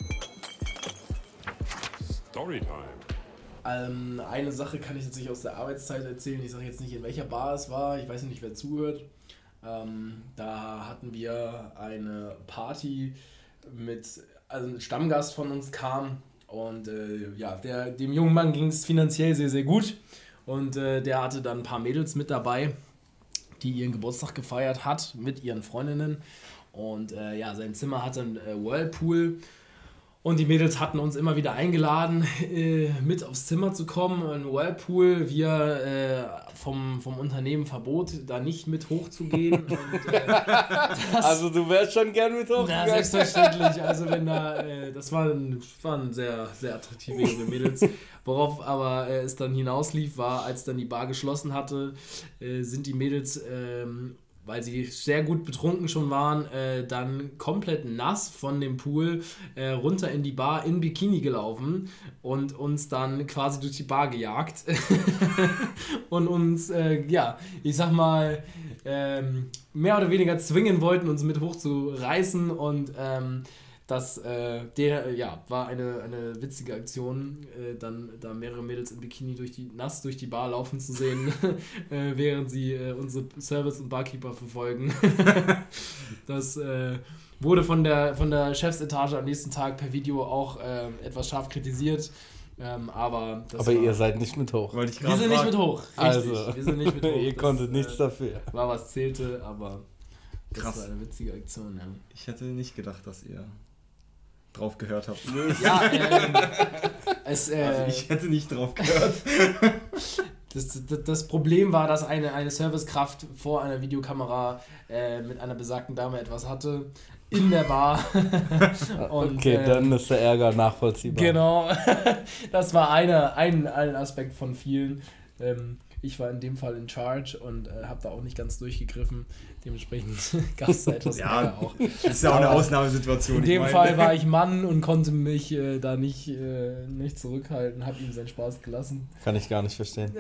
Storytime. Ähm, eine Sache kann ich natürlich aus der Arbeitszeit erzählen. Ich sage jetzt nicht, in welcher Bar es war. Ich weiß nicht, wer zuhört. Ähm, da hatten wir eine Party mit, also ein Stammgast von uns kam und äh, ja, der, dem jungen Mann ging es finanziell sehr, sehr gut und äh, der hatte dann ein paar Mädels mit dabei, die ihren Geburtstag gefeiert hat mit ihren Freundinnen und äh, ja, sein Zimmer hatte einen äh, Whirlpool. Und die Mädels hatten uns immer wieder eingeladen, äh, mit aufs Zimmer zu kommen. Ein Whirlpool, wir äh, vom, vom Unternehmen verbot, da nicht mit hochzugehen. Und, äh, das, also du wärst schon gern mit hochgegangen? Ja, selbstverständlich. Also wenn da, äh, das waren, waren sehr, sehr attraktive junge Mädels. Worauf aber äh, es dann hinauslief, war, als dann die Bar geschlossen hatte, äh, sind die Mädels... Ähm, weil sie sehr gut betrunken schon waren, äh, dann komplett nass von dem Pool äh, runter in die Bar in Bikini gelaufen und uns dann quasi durch die Bar gejagt und uns, äh, ja, ich sag mal, ähm, mehr oder weniger zwingen wollten, uns mit hochzureißen und ähm, das äh, der, ja, war eine, eine witzige Aktion, äh, dann da mehrere Mädels im Bikini durch die, nass durch die Bar laufen zu sehen, äh, während sie äh, unsere Service- und Barkeeper verfolgen. Das äh, wurde von der, von der Chefsetage am nächsten Tag per Video auch äh, etwas scharf kritisiert. Ähm, aber das Aber war, ihr seid nicht mit hoch. Wollte ich wir gerade sind nicht fragen. mit hoch. Richtig, Also, wir sind nicht mit hoch. ihr Das, konntet äh, nichts dafür. War was zählte, aber das Krass. war eine witzige Aktion, ja. Ich hätte nicht gedacht, dass ihr drauf gehört habt. Ja, ähm, es, äh, Also ich hätte nicht drauf gehört. das, das, das Problem war, dass eine, eine Servicekraft vor einer Videokamera äh, mit einer besagten Dame etwas hatte. In der Bar. Und, Okay, ähm, dann ist der Ärger nachvollziehbar. Genau, das war eine, ein, ein Aspekt von vielen. Ähm, ich war in dem Fall in Charge und äh, habe da auch nicht ganz durchgegriffen. Dementsprechend gab es da etwas Ja, Ärger auch. Das ist ja auch eine Aber Ausnahmesituation. In ich dem meine. Fall war ich Mann und konnte mich äh, da nicht, äh, nicht zurückhalten, habe ihm seinen Spaß gelassen. Kann ich gar nicht verstehen.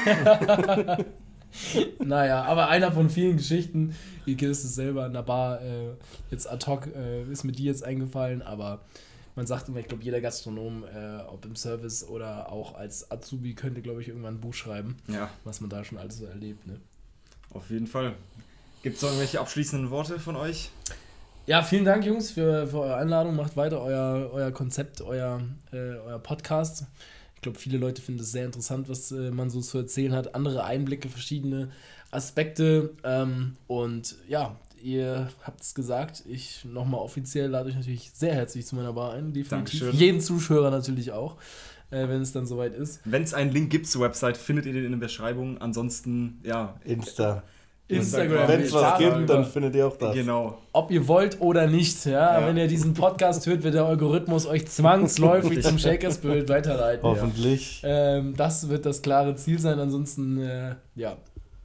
Naja, aber einer von vielen Geschichten, ihr kennt es selber in der Bar, äh, jetzt ad hoc äh, ist mir die jetzt eingefallen, aber man sagt immer, ich glaube, jeder Gastronom, äh, ob im Service oder auch als Azubi, könnte, glaube ich, irgendwann ein Buch schreiben, Ja, was man da schon alles so erlebt. Ne? auf jeden Fall. Gibt es noch irgendwelche abschließenden Worte von euch? Ja, vielen Dank, Jungs, für, für eure Einladung. Macht weiter euer, euer Konzept, euer, äh, euer Podcast. Ich glaube, viele Leute finden es sehr interessant, was äh, man so zu erzählen hat. Andere Einblicke, verschiedene Aspekte. Ähm, und ja, ihr habt es gesagt. Ich nochmal offiziell lade euch natürlich sehr herzlich zu meiner Bar ein. Definitiv. Dankeschön. Jeden Zuschauer natürlich auch, äh, wenn es dann soweit ist. Wenn es einen Link gibt zur Website, findet ihr den in der Beschreibung. Ansonsten, ja, Insta. Instagram. Wenn es was Ja, gibt, dann findet ihr auch das. genau. Ob ihr wollt oder nicht, ja? Ja. Wenn ihr diesen Podcast hört, wird der Algorithmus euch zwangsläufig zum Shakersbild weiterleiten. Hoffentlich. Ähm, das wird das klare Ziel sein. Ansonsten, äh, ja.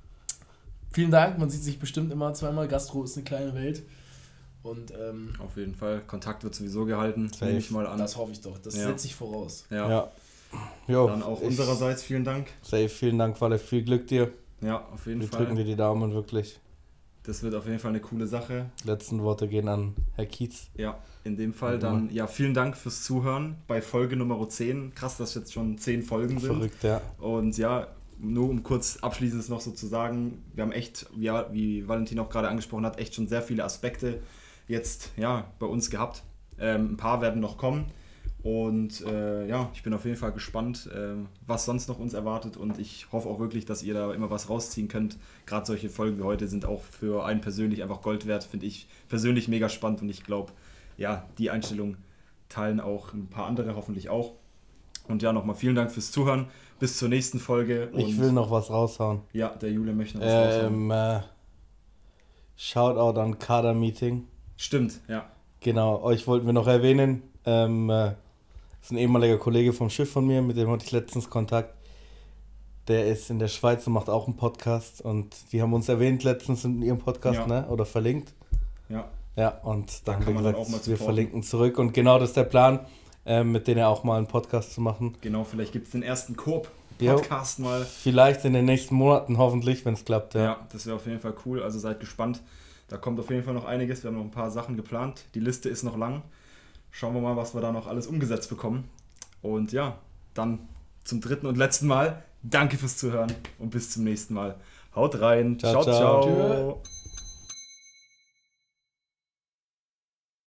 Vielen Dank. Man sieht sich bestimmt immer zweimal. Gastro ist eine kleine Welt. Und ähm, Auf jeden Fall. Kontakt wird sowieso gehalten. Safe. Nehme ich mal an. das hoffe ich doch. Das Ja. setze ich voraus. ja. Ja. Jo, Dann auch ich- unsererseits vielen Dank. Safe, vielen Dank, Walle. Viel Glück dir. Ja, auf jeden Wir Fall. drücken dir die Daumen, wirklich. Das wird auf jeden Fall eine coole Sache. Letzten Worte gehen an Herr Kietz. Ja, in dem Fall Ja. dann, ja, vielen Dank fürs Zuhören bei Folge Nummer zehn. Krass, dass jetzt schon zehn Folgen sind. Verrückt, ja. Und ja, nur um kurz abschließend noch so zu sagen, wir haben echt, ja, wie Valentin auch gerade angesprochen hat, echt schon sehr viele Aspekte jetzt ja, bei uns gehabt. Ähm, ein paar werden noch kommen. Und äh, ja, ich bin auf jeden Fall gespannt, äh, was sonst noch uns erwartet. Und ich hoffe auch wirklich, dass ihr da immer was rausziehen könnt. Gerade solche Folgen wie heute sind auch für einen persönlich einfach Gold wert, finde ich persönlich mega spannend. Und ich glaube, ja, die Einstellung teilen auch ein paar andere hoffentlich auch. Und ja, nochmal vielen Dank fürs Zuhören. Bis zur nächsten Folge. Und Ich will noch was raushauen. ja, der Julian möchte noch was raushauen. Ähm, äh, Shoutout an Kader-Meeting. Stimmt, ja. Genau, euch wollten wir noch erwähnen. Ähm, äh, das ist ein ehemaliger Kollege vom Schiff von mir, mit dem hatte ich letztens Kontakt. Der ist in der Schweiz und macht auch einen Podcast. Und die haben uns erwähnt letztens in ihrem Podcast, Ja. ne? Oder verlinkt. Ja, Ja, und Da dann haben kann wir man dann gesagt, auch mal wir supporten. verlinken zurück. Und genau das ist der Plan, ähm, mit denen auch mal einen Podcast zu machen. genau, vielleicht gibt es den ersten Jo. Coop-Podcast mal. Vielleicht in den nächsten Monaten, hoffentlich, wenn es klappt. Ja, Ja. das wäre auf jeden Fall cool. Also seid gespannt. Da kommt auf jeden Fall noch einiges. Wir haben noch ein paar Sachen geplant. Die Liste ist noch lang. Schauen wir mal, was wir da noch alles umgesetzt bekommen. Und ja, dann zum dritten und letzten Mal. Danke fürs Zuhören und bis zum nächsten Mal. Haut rein. Ciao, ciao. ciao. ciao.